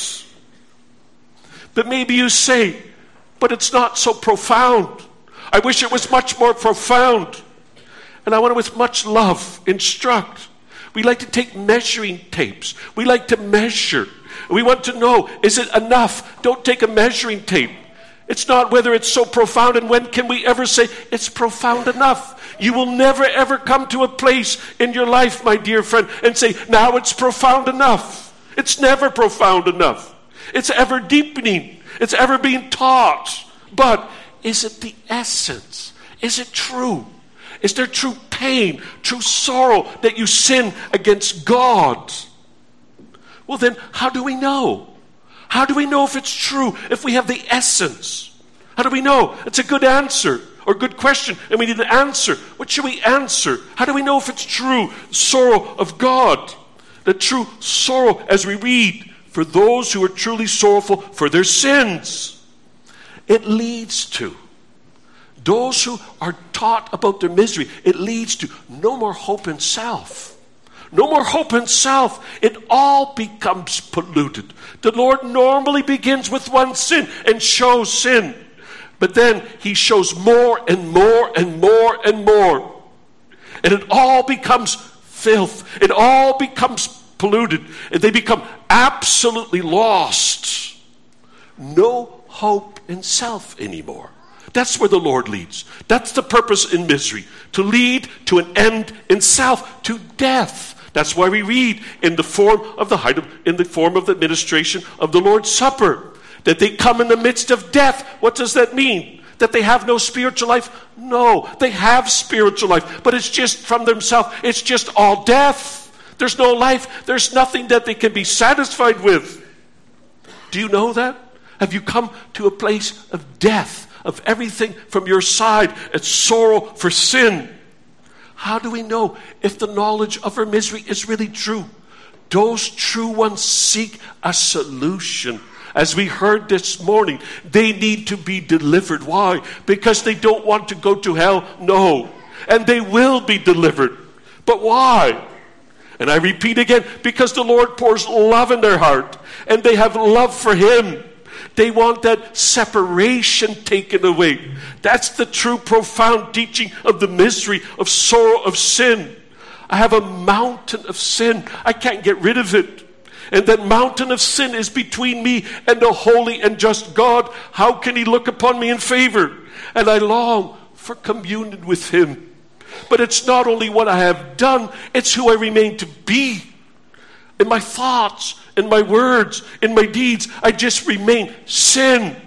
But maybe you say, but it's not so profound. I wish it was much more profound. And I want to, with much love, instruct. We like to take measuring tapes. We like to measure. We want to know, is it enough? Don't take a measuring tape. It's not whether it's so profound, and when can we ever say it's profound enough? You will never ever come to a place in your life, my dear friend, and say, now it's profound enough. It's never profound enough. It's ever deepening. It's ever being taught. But is it the essence? Is it true? Is there true pain, true sorrow that you sin against God? Well then, how do we know? How do we know if it's true, if we have the essence? How do we know? It's a good answer or good question, and we need an answer. What should we answer? How do we know if it's true sorrow of God? The true sorrow, as we read, for those who are truly sorrowful for their sins. It leads to those who are taught about their misery. It leads to no more hope in self. No more hope in self. It all becomes polluted. The Lord normally begins with one sin and shows sin. But then he shows more and more and more and more. And it all becomes filth. It all becomes polluted. And they become absolutely lost. No hope in self anymore. That's where the Lord leads. That's the purpose in misery. To lead to an end in self, to death. That's why we read in the form of the height of, in the form of the administration of the Lord's Supper, that they come in the midst of death. What does that mean? That they have no spiritual life? No, they have spiritual life, but it's just from themselves. It's just all death. There's no life. There's nothing that they can be satisfied with. Do you know that? Have you come to a place of death, of everything from your side? It's sorrow for sin. How do we know if the knowledge of our misery is really true? Those true ones seek a solution. As we heard this morning, they need to be delivered. Why? Because they don't want to go to hell? No. And they will be delivered. But why? And I repeat again, because the Lord pours love in their heart, and they have love for Him. They want that separation taken away. That's the true profound teaching of the misery, of sorrow, of sin. I have a mountain of sin. I can't get rid of it. And that mountain of sin is between me and the holy and just God. How can He look upon me in favor? And I long for communion with Him. But it's not only what I have done, it's who I remain to be. In my thoughts, in my words, in my deeds, I just remain sin.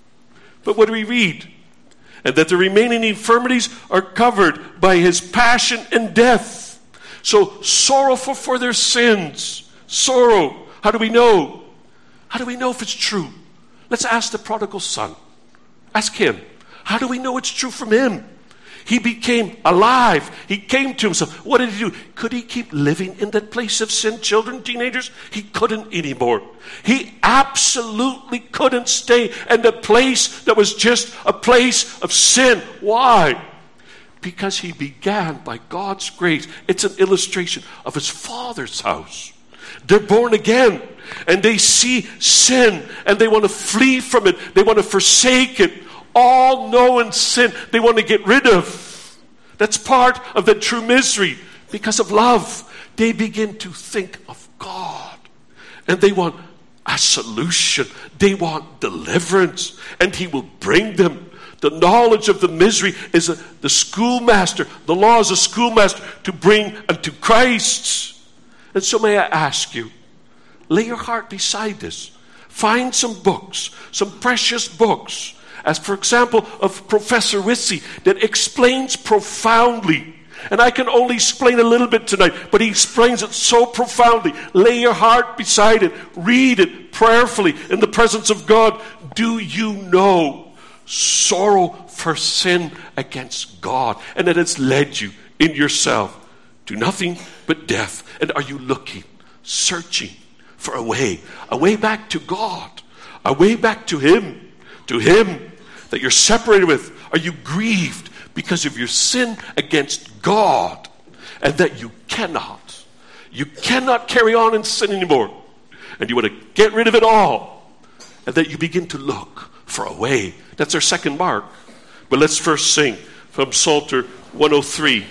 But what do we read? And that the remaining infirmities are covered by His passion and death. So sorrowful for their sins. Sorrow. How do we know? How do we know if it's true? Let's ask the prodigal son. Ask him. How do we know it's true from him? He became alive. He came to himself. What did he do? Could he keep living in that place of sin, children, teenagers? He couldn't anymore. He absolutely couldn't stay in the place that was just a place of sin. Why? Because he began by God's grace. It's an illustration of his Father's house. They're born again, and they see sin, and they want to flee from it. They want to forsake it. All known sin they want to get rid of. That's part of the true misery. Because of love, they begin to think of God. And they want a solution. They want deliverance. And He will bring them. The knowledge of the misery is a, the schoolmaster. The law is a schoolmaster to bring unto Christ. And so may I ask you, lay your heart beside this. Find some books, some precious books, as for example of Professor Wissey, that explains profoundly. And I can only explain a little bit tonight, but he explains it so profoundly. Lay your heart beside it. Read it prayerfully in the presence of God. Do you know sorrow for sin against God, and that it's led you in yourself to nothing but death? And are you looking, searching for a way, a way back to God, a way back to Him, to Him that you're separated with? Are you grieved because of your sin against God, and that you cannot, you cannot carry on in sin anymore, and you want to get rid of it all, and that you begin to look for a way? That's our second mark. But let's first sing from Psalter one oh three.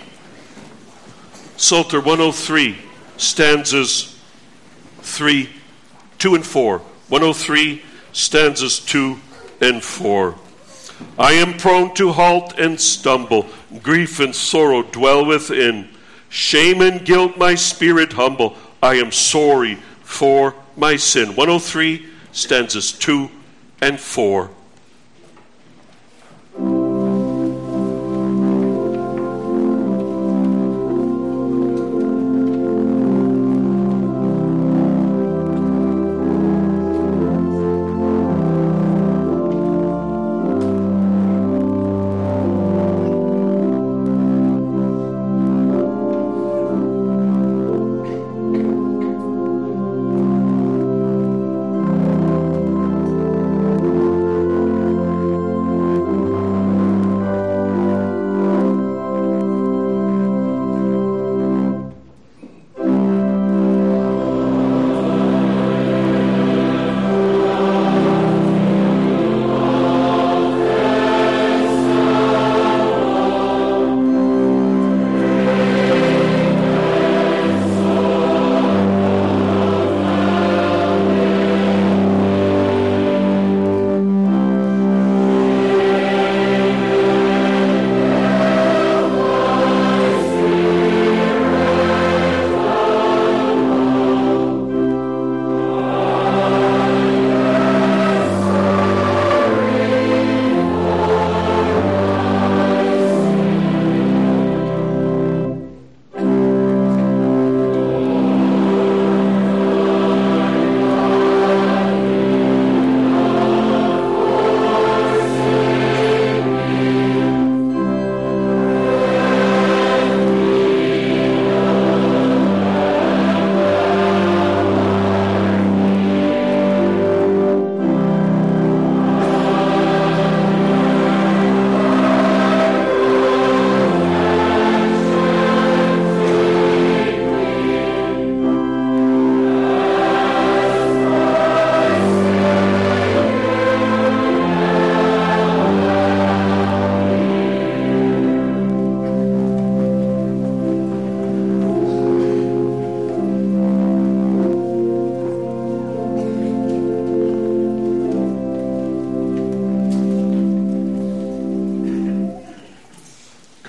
Psalter one oh three, stanzas three, two and four. one oh three, stanzas two and four. I am prone to halt and stumble. Grief and sorrow dwell within. Shame and guilt my spirit humble. I am sorry for my sin. one oh three, stanzas two and four.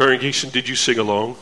Congregation, did you sing along?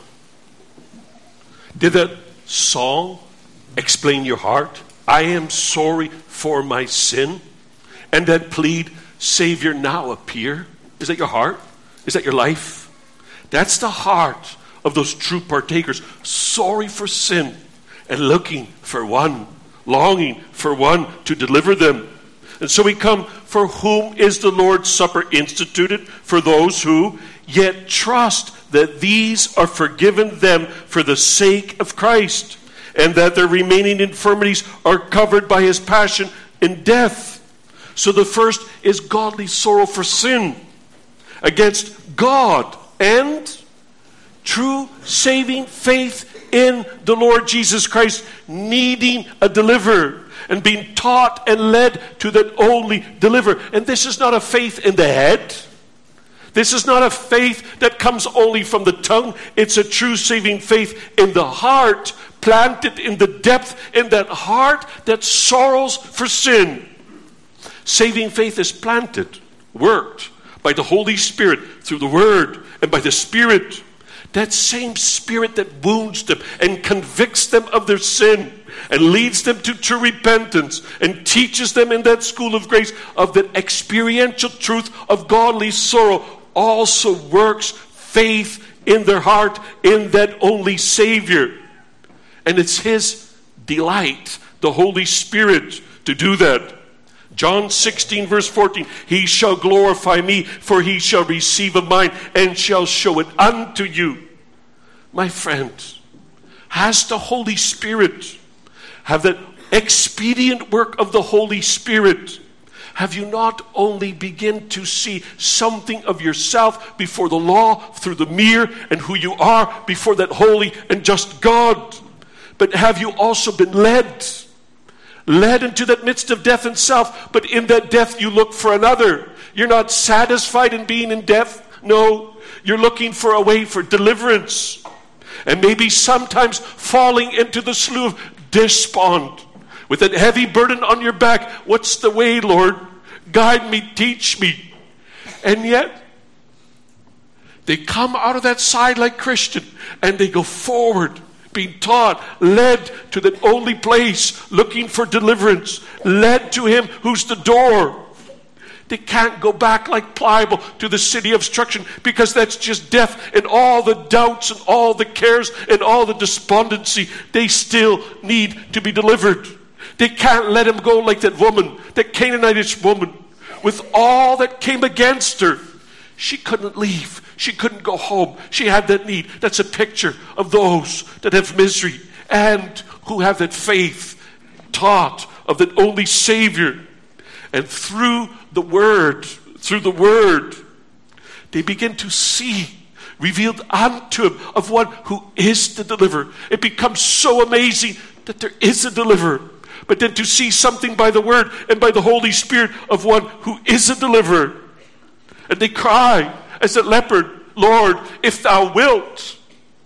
Did that song explain your heart? I am sorry for my sin. And that plead, Savior, now appear. Is that your heart? Is that your life? That's the heart of those true partakers. Sorry for sin and looking for one, longing for one to deliver them. And so we come, for whom is the Lord's Supper instituted? For those who yet trust that these are forgiven them for the sake of Christ, and that their remaining infirmities are covered by his passion and death. So the first is godly sorrow for sin against God, and true saving faith in the Lord Jesus Christ, needing a deliverer and being taught and led to that only deliverer. And this is not a faith in the head. This is not a faith that comes only from the tongue. It's a true saving faith in the heart, planted in the depth, in that heart that sorrows for sin. Saving faith is planted, worked by the Holy Spirit through the Word and by the Spirit. That same Spirit that wounds them and convicts them of their sin and leads them to true repentance and teaches them in that school of grace of that experiential truth of godly sorrow also works faith in their heart in that only Savior. And it's his delight, the Holy Spirit, to do that. John sixteen verse fourteen, he shall glorify me, for he shall receive of mine and shall show it unto you. My friend, has the Holy Spirit, have that expedient work of the Holy Spirit, have you not only begin to see something of yourself before the law through the mirror and who you are before that holy and just God, but have you also been led led into that midst of death and self, but in that death you look for another. You're not satisfied in being in death. No, you're looking for a way for deliverance. And maybe sometimes falling into the slough of despond with that heavy burden on your back. What's the way, Lord? Guide me, teach me. And yet, they come out of that side like Christian and they go forward, being taught, led to that only place, looking for deliverance, led to him who's the door. They can't go back like pliable to the city of destruction, because that's just death and all the doubts and all the cares and all the despondency. They still need to be delivered. They can't let him go like that woman, that Canaanitish woman, with all that came against her. She couldn't leave. She couldn't go home. She had that need. That's a picture of those that have misery and who have that faith, taught of that only Savior. And through the Word, through the Word, they begin to see, revealed unto him, of one who is the deliverer. It becomes so amazing that there is a deliverer. But then to see something by the Word and by the Holy Spirit of one who is a deliverer. And they cry as a leopard, Lord, if thou wilt.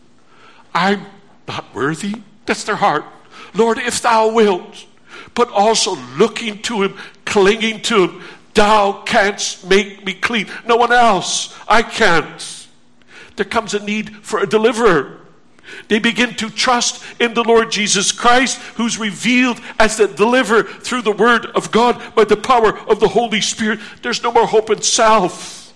I'm not worthy. That's their heart. Lord, if thou wilt. But also looking to him, clinging to him. Thou canst make me clean. No one else. I can't. There comes a need for a deliverer. They begin to trust in the Lord Jesus Christ, who's revealed as the deliverer through the Word of God by the power of the Holy Spirit. There's no more hope in self.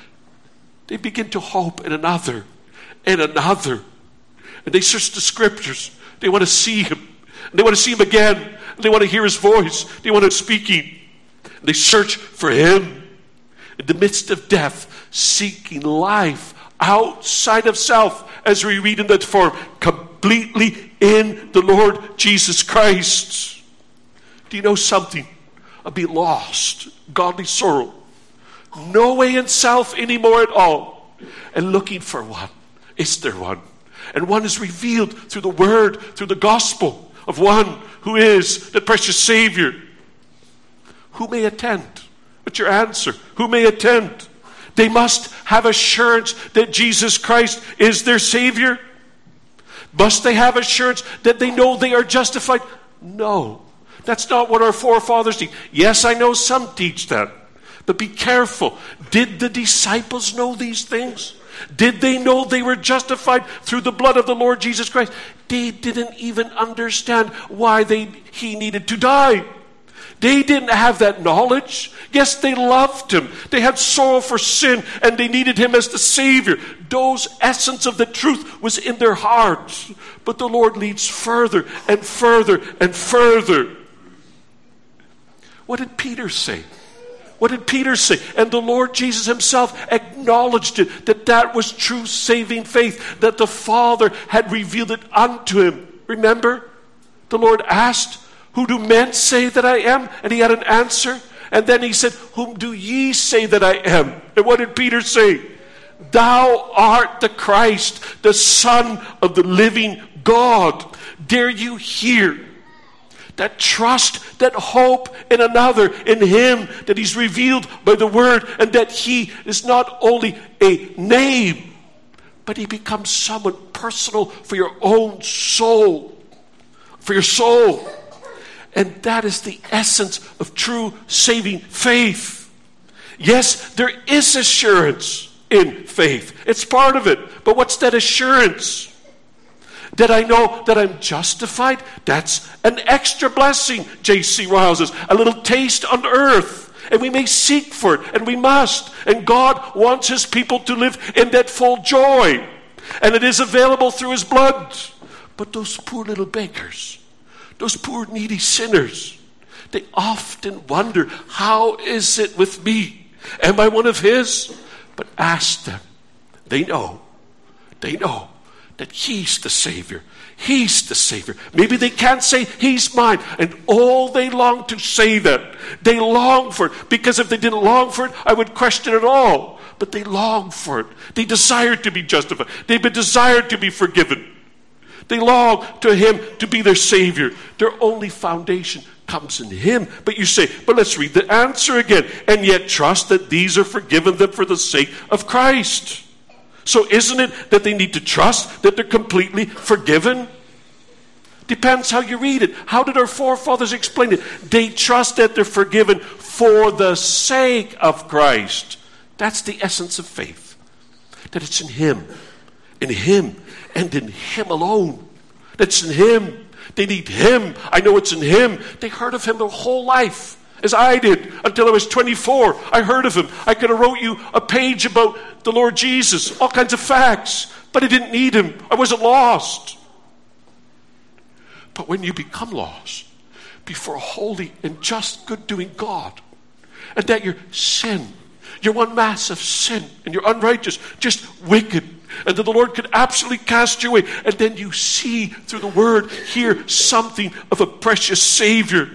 They begin to hope in another and another. And they search the Scriptures. They want to see him. And they want to see him again. And they want to hear his voice. They want to speaking. And they search for him in the midst of death, seeking life outside of self, as we read in that form, completely in the Lord Jesus Christ. Do you know something? I'll be lost, godly sorrow. No way in self anymore at all. And looking for one. Is there one? And one is revealed through the Word, through the gospel of one who is the precious Savior. Who may attend? What's your answer? Who may attend? They must have assurance that Jesus Christ is their Savior. Must they have assurance that they know they are justified? No. That's not what our forefathers teach. Yes, I know some teach that. But be careful. Did the disciples know these things? Did they know they were justified through the blood of the Lord Jesus Christ? They didn't even understand why they, he needed to die. They didn't have that knowledge. Yes, they loved him. They had sorrow for sin, and they needed him as the Savior. Those essence of the truth was in their hearts. But the Lord leads further and further and further. What did Peter say? What did Peter say? And the Lord Jesus himself acknowledged it, that that was true saving faith, that the Father had revealed it unto him. Remember? The Lord asked, who do men say that I am? And he had an answer. And then he said, whom do ye say that I am? And what did Peter say? Thou art the Christ, the Son of the living God. Dare you hear that trust, that hope in another, in him, that he's revealed by the word, and that he is not only a name, but he becomes someone personal for your own soul, for your soul. And that is the essence of true saving faith. Yes, there is assurance in faith. It's part of it. But what's that assurance? That I know that I'm justified? That's an extra blessing, J C Ryle says. A little taste on earth. And we may seek for it, and we must. And God wants his people to live in that full joy. And it is available through his blood. But those poor little beggars, those poor needy sinners, they often wonder, how is it with me? Am I one of his? But ask them. They know. They know that he's the Savior. He's the Savior. Maybe they can't say, he's mine. And all they long to say that. They long for it. Because if they didn't long for it, I would question it all. But they long for it. They desire to be justified. They desire to be forgiven. They long to him to be their Savior. Their only foundation comes in him. But you say, but let's read the answer again. And yet trust that these are forgiven them for the sake of Christ. So isn't it that they need to trust that they're completely forgiven? Depends how you read it. How did our forefathers explain it? They trust that they're forgiven for the sake of Christ. That's the essence of faith. That it's in him. In him. And in him alone. That's in him. They need him. I know it's in him. They heard of him their whole life. As I did until I was twenty-four. I heard of him. I could have wrote you a page about the Lord Jesus. All kinds of facts. But I didn't need him. I wasn't lost. But when you become lost before a holy and just good-doing God, and that your sin, your one mass of sin, and you're unrighteous, just wicked, and that the Lord could absolutely cast you away, and then you see through the word, hear something of a precious Savior.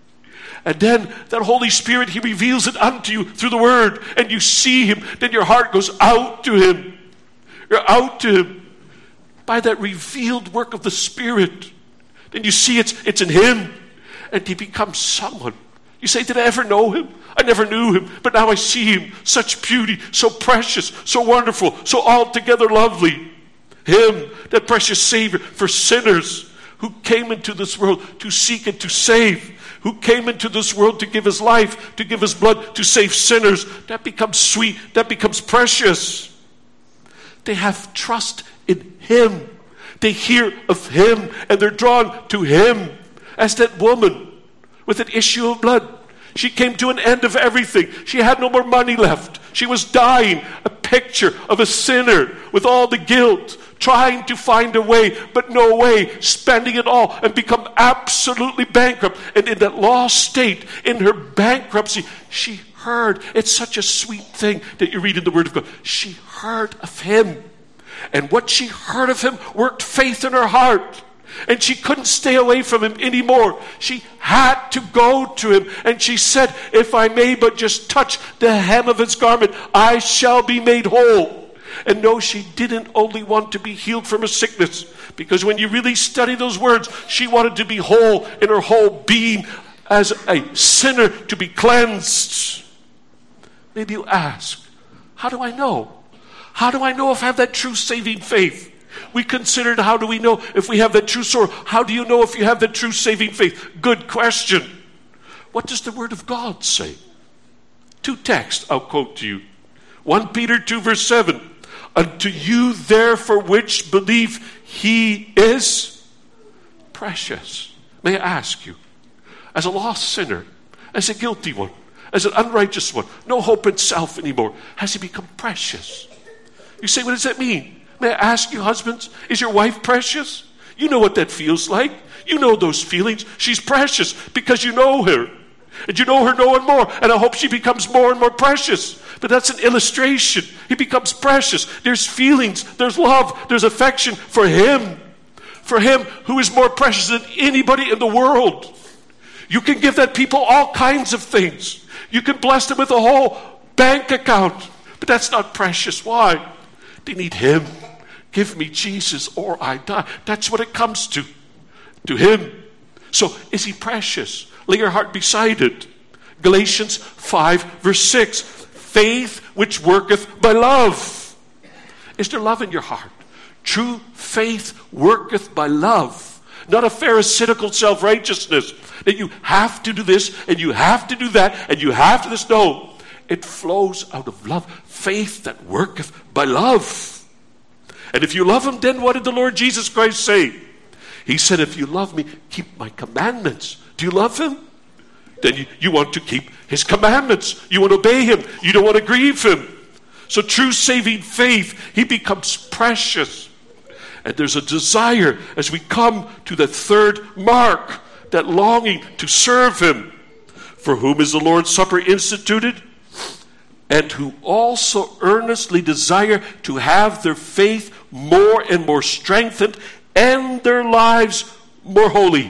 And then that Holy Spirit, he reveals it unto you through the word, and you see him, then your heart goes out to him. You're out to him by that revealed work of the Spirit. Then you see it's, it's in him, and he becomes someone. You say, did I ever know him? I never knew him, but now I see him. Such beauty, so precious, so wonderful, so altogether lovely. Him, that precious Savior for sinners who came into this world to seek and to save, who came into this world to give his life, to give his blood, to save sinners. That becomes sweet, that becomes precious. They have trust in him. They hear of him, and they're drawn to him. As that woman with an issue of blood. She came to an end of everything. She had no more money left. She was dying, a picture of a sinner with all the guilt, trying to find a way, but no way, spending it all and become absolutely bankrupt. And in that lost state, in her bankruptcy, she heard. It's such a sweet thing that you read in the Word of God. She heard of him. And what she heard of him worked faith in her heart. And she couldn't stay away from him anymore. She had to go to him. And she said, if I may but just touch the hem of his garment, I shall be made whole. And no, she didn't only want to be healed from her sickness. Because when you really study those words, she wanted to be whole in her whole being as a sinner, to be cleansed. Maybe you ask, how do I know? How do I know if I have that true saving faith? We considered, how do we know if we have that true sorrow? How do you know if you have that true saving faith? Good question. What does the Word of God say? Two texts I'll quote to you. First Peter two verse seven. unto you therefore which believe he is precious. May I ask you, as a lost sinner, as a guilty one, as an unrighteous one, no hope in self anymore, has he become precious? You say, what does that mean? May I ask you, husbands, is your wife precious? You know what that feels like. You know those feelings. She's precious because you know her. And you know her more and more. And I hope she becomes more and more precious. But that's an illustration. He becomes precious. There's feelings. There's love. There's affection for him. For him who is more precious than anybody in the world. You can give that people all kinds of things. You can bless them with a whole bank account. But that's not precious. Why? They need him. Give me Jesus or I die. That's what it comes to. To him. So is he precious? Lay your heart beside it. Galatians five verse six. Faith which worketh by love. Is there love in your heart? True faith worketh by love. Not a pharisaical self-righteousness. That you have to do this and you have to do that and you have to this. No. It flows out of love. Faith that worketh by love. And if you love him, then what did the Lord Jesus Christ say? He said, if you love me, keep my commandments. Do you love him? Then you, you want to keep his commandments. You want to obey him. You don't want to grieve him. So true saving faith, he becomes precious. And there's a desire as we come to the third mark, that longing to serve him. For whom is the Lord's Supper instituted? And who also earnestly desire to have their faith more and more strengthened and their lives more holy.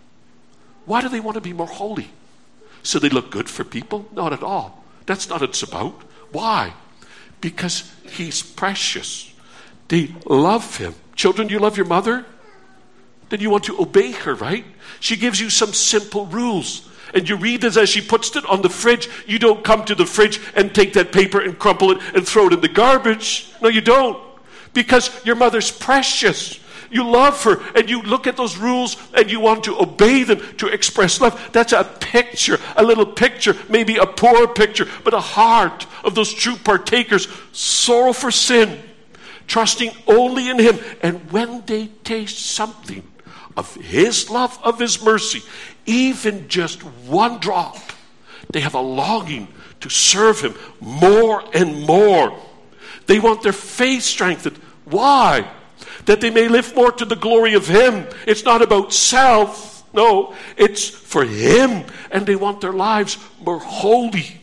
Why do they want to be more holy? So they look good for people? Not at all. That's not what it's about. Why? Because he's precious. They love him. Children, you love your mother? Then you want to obey her, right? She gives you some simple rules. And you read this as she puts it on the fridge. You don't come to the fridge and take that paper and crumple it and throw it in the garbage. No, you don't. Because your mother's precious. You love her and you look at those rules and you want to obey them to express love. That's a picture, a little picture, maybe a poor picture, but a heart of those true partakers. Sorrow for sin, trusting only in him. And when they taste something of his love, of his mercy, even just one drop, they have a longing to serve him more and more. They want their faith strengthened. Why? That they may live more to the glory of him. It's not about self. No, it's for him. And they want their lives more holy.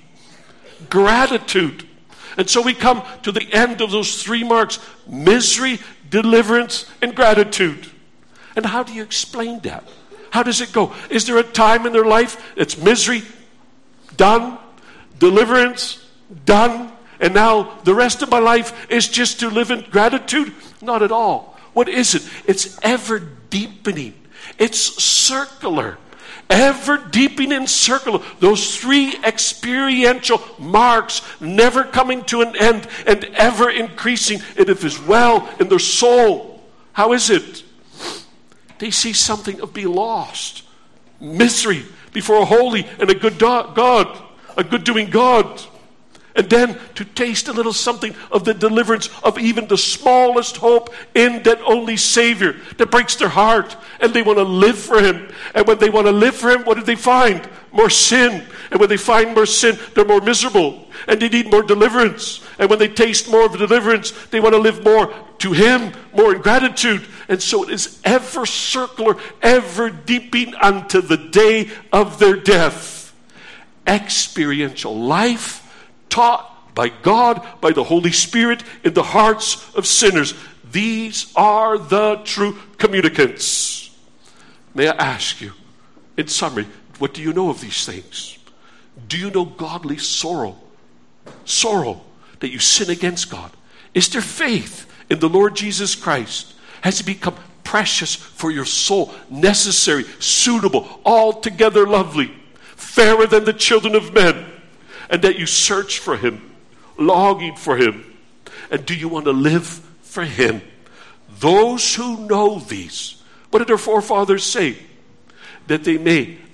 Gratitude. And so we come to the end of those three marks. Misery, deliverance, and gratitude. And how do you explain that? How does it go? Is there a time in their life it's misery, done, deliverance, done, and now the rest of my life is just to live in gratitude? Not at all. What is it? It's ever deepening. It's circular. Ever deepening and circular. Those three experiential marks never coming to an end and ever increasing. And if it's well in their soul, how is it? They see something of being lost. Misery before a holy and a good God. A good doing God. And then to taste a little something of the deliverance of even the smallest hope in that only Savior that breaks their heart. And they want to live for him. And when they want to live for him, what do they find? More sin. And when they find more sin, they're more miserable. And they need more deliverance. And when they taste more of the deliverance, they want to live more to him, more in gratitude. And so it is ever circular, ever deepening unto the day of their death. Experiential life taught by God, by the Holy Spirit in the hearts of sinners. These are the true communicants. May I ask you, in summary, what do you know of these things? Do you know godly sorrow? Sorrow that you sin against God. Is there faith in the Lord Jesus Christ? Has it become precious for your soul, necessary, suitable, altogether lovely, fairer than the children of men? And that you search for him, longing for him. And do you want to live for him? Those who know these, what did our forefathers say? That they may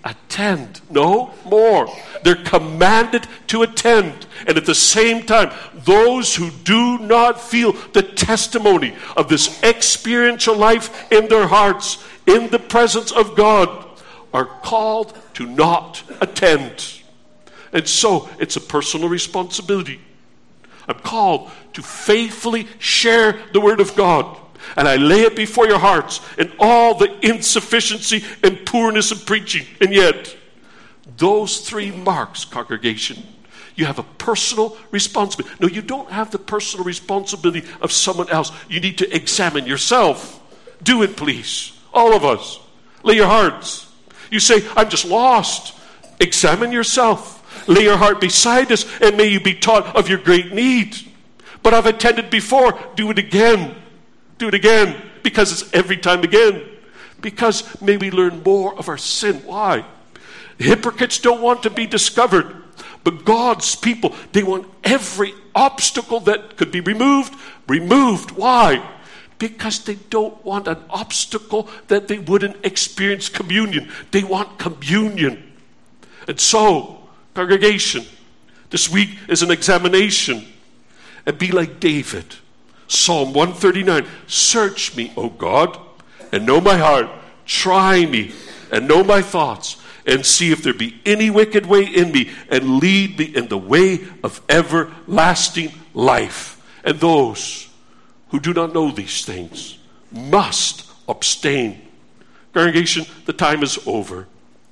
attend. No, more. They're commanded to attend. And at the same time, those who do not feel the testimony of this experiential life in their hearts, in the presence of God, are called to not attend. And so, it's a personal responsibility. I'm called to faithfully share the Word of God. And I lay it before your hearts in all the insufficiency and poorness of preaching. And yet, those three marks, congregation, you have a personal responsibility. No, you don't have the personal responsibility of someone else. You need to examine yourself. Do it, please. All of us. Lay your hearts. You say, I'm just lost. Examine yourself. Lay your heart beside us, and may you be taught of your great need. But I've attended before. Do it again. Do it again. Because it's every time again. Because may we learn more of our sin. Why? Hypocrites don't want to be discovered. But God's people, they want every obstacle that could be removed, removed. Why? Because they don't want an obstacle that they wouldn't experience communion. They want communion. And so, congregation, this week is an examination. And be like David. Psalm one thirty-nine, search me, O God, and know my heart. Try me and know my thoughts, and see if there be any wicked way in me, and lead me in the way of everlasting life. And those who do not know these things must abstain. Congregation, the time is over.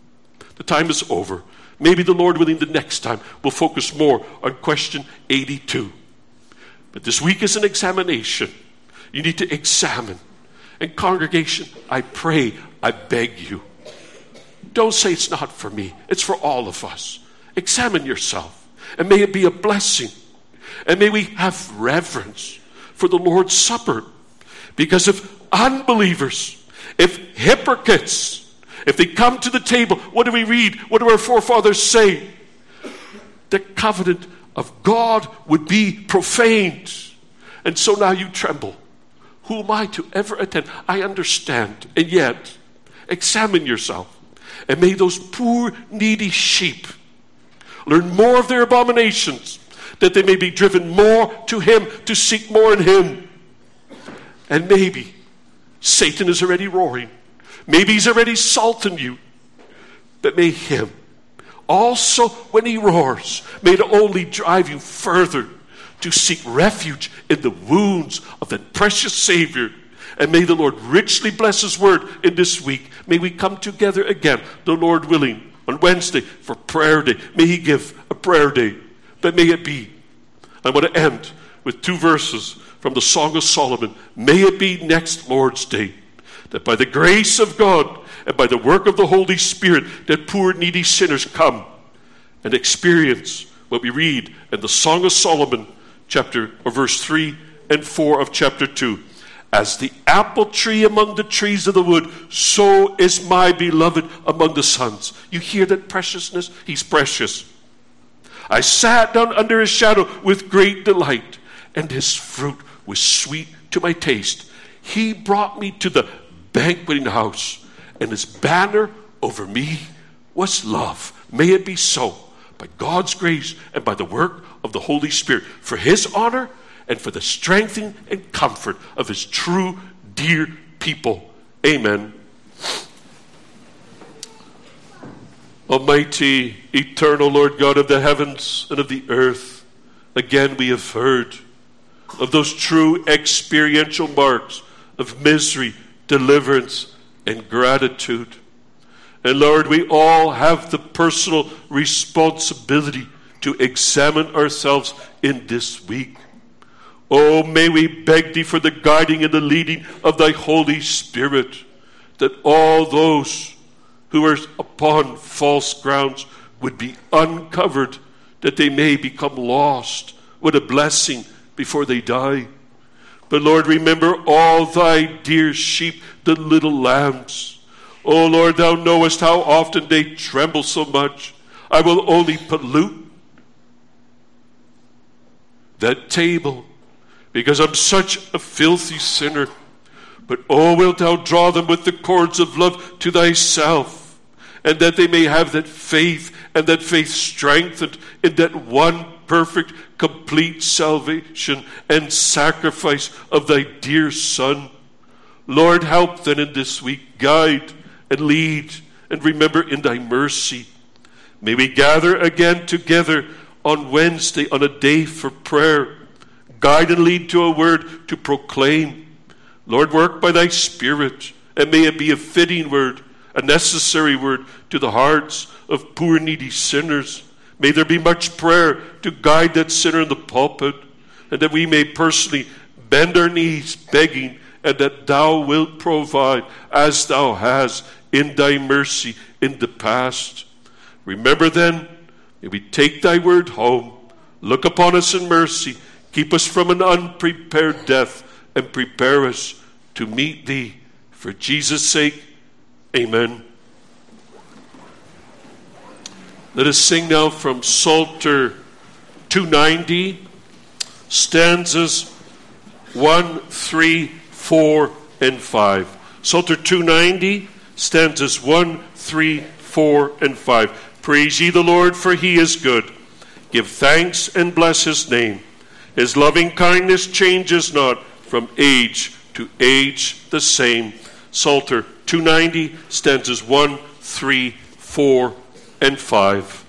The time is over. Maybe the Lord willing, the next time we'll focus more on question eighty-two. But this week is an examination. You need to examine. And congregation, I pray, I beg you, don't say it's not for me. It's for all of us. Examine yourself. And may it be a blessing. And may we have reverence for the Lord's Supper. Because if unbelievers, if hypocrites, if they come to the table, what do we read? What do our forefathers say? The covenant of God would be profaned. And so now you tremble. Who am I to ever attend? I understand. And yet, examine yourself. And may those poor, needy sheep learn more of their abominations, that they may be driven more to Him, to seek more in Him. And maybe Satan is already roaring. Maybe he's already salting you. But may Him also, when He roars, may it only drive you further to seek refuge in the wounds of that precious Savior. And may the Lord richly bless His word in this week. May we come together again, the Lord willing, on Wednesday for prayer day. May He give a prayer day. But may it be, I want to end with two verses from the Song of Solomon. May it be next Lord's Day, that by the grace of God and by the work of the Holy Spirit, that poor needy sinners come and experience what we read in the Song of Solomon, chapter or verse three and four of chapter two. As the apple tree among the trees of the wood, so is my beloved among the sons. You hear that preciousness? He's precious. I sat down under His shadow with great delight, and His fruit was sweet to my taste. He brought me to the banqueting house, and His banner over me was love. May it be so, by God's grace and by the work of the Holy Spirit, for His honor and for the strengthening and comfort of His true, dear people. Amen. Almighty, eternal Lord God of the heavens and of the earth, again we have heard of those true experiential marks of misery, deliverance, and gratitude. And Lord, we all have the personal responsibility to examine ourselves in this week. Oh, may we beg Thee for the guiding and the leading of Thy Holy Spirit, that all those who are upon false grounds would be uncovered, that they may become lost. What a blessing before they die. But Lord, remember all Thy dear sheep, the little lambs. Oh Lord, Thou knowest how often they tremble so much. I will only pollute that table because I'm such a filthy sinner. But oh, wilt Thou draw them with the cords of love to Thyself, and that they may have that faith, and that faith strengthened in that one perfect, complete salvation and sacrifice of thy dear Son. Lord, help then in this week, guide and lead, and remember in thy mercy. May we gather again together on Wednesday on a day for prayer. Guide and lead to a word to proclaim. Lord, work by thy Spirit, and may it be a fitting word, a necessary word to the hearts of poor needy sinners. May there be much prayer to guide that sinner in the pulpit, and that we may personally bend our knees begging, and that thou wilt provide as thou hast in thy mercy in the past. Remember then, may we take thy word home. Look upon us in mercy. Keep us from an unprepared death, and prepare us to meet thee. For Jesus' sake, amen. Let us sing now from Psalter two ninety, stanzas one, three, four, and five. Psalter two ninety, stanzas one, three, four, and five. Praise ye the Lord, for he is good. Give thanks and bless his name. His loving kindness changes not, from age to age the same. Psalter two ninety, stanzas one, three, four, and five.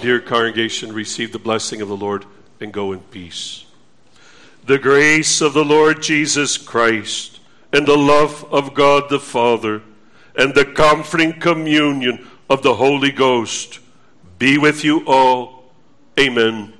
dear congregation, receive the blessing of the Lord and go in peace. The grace of the Lord Jesus Christ and the love of God the Father and the comforting communion of the Holy Ghost be with you all. Amen.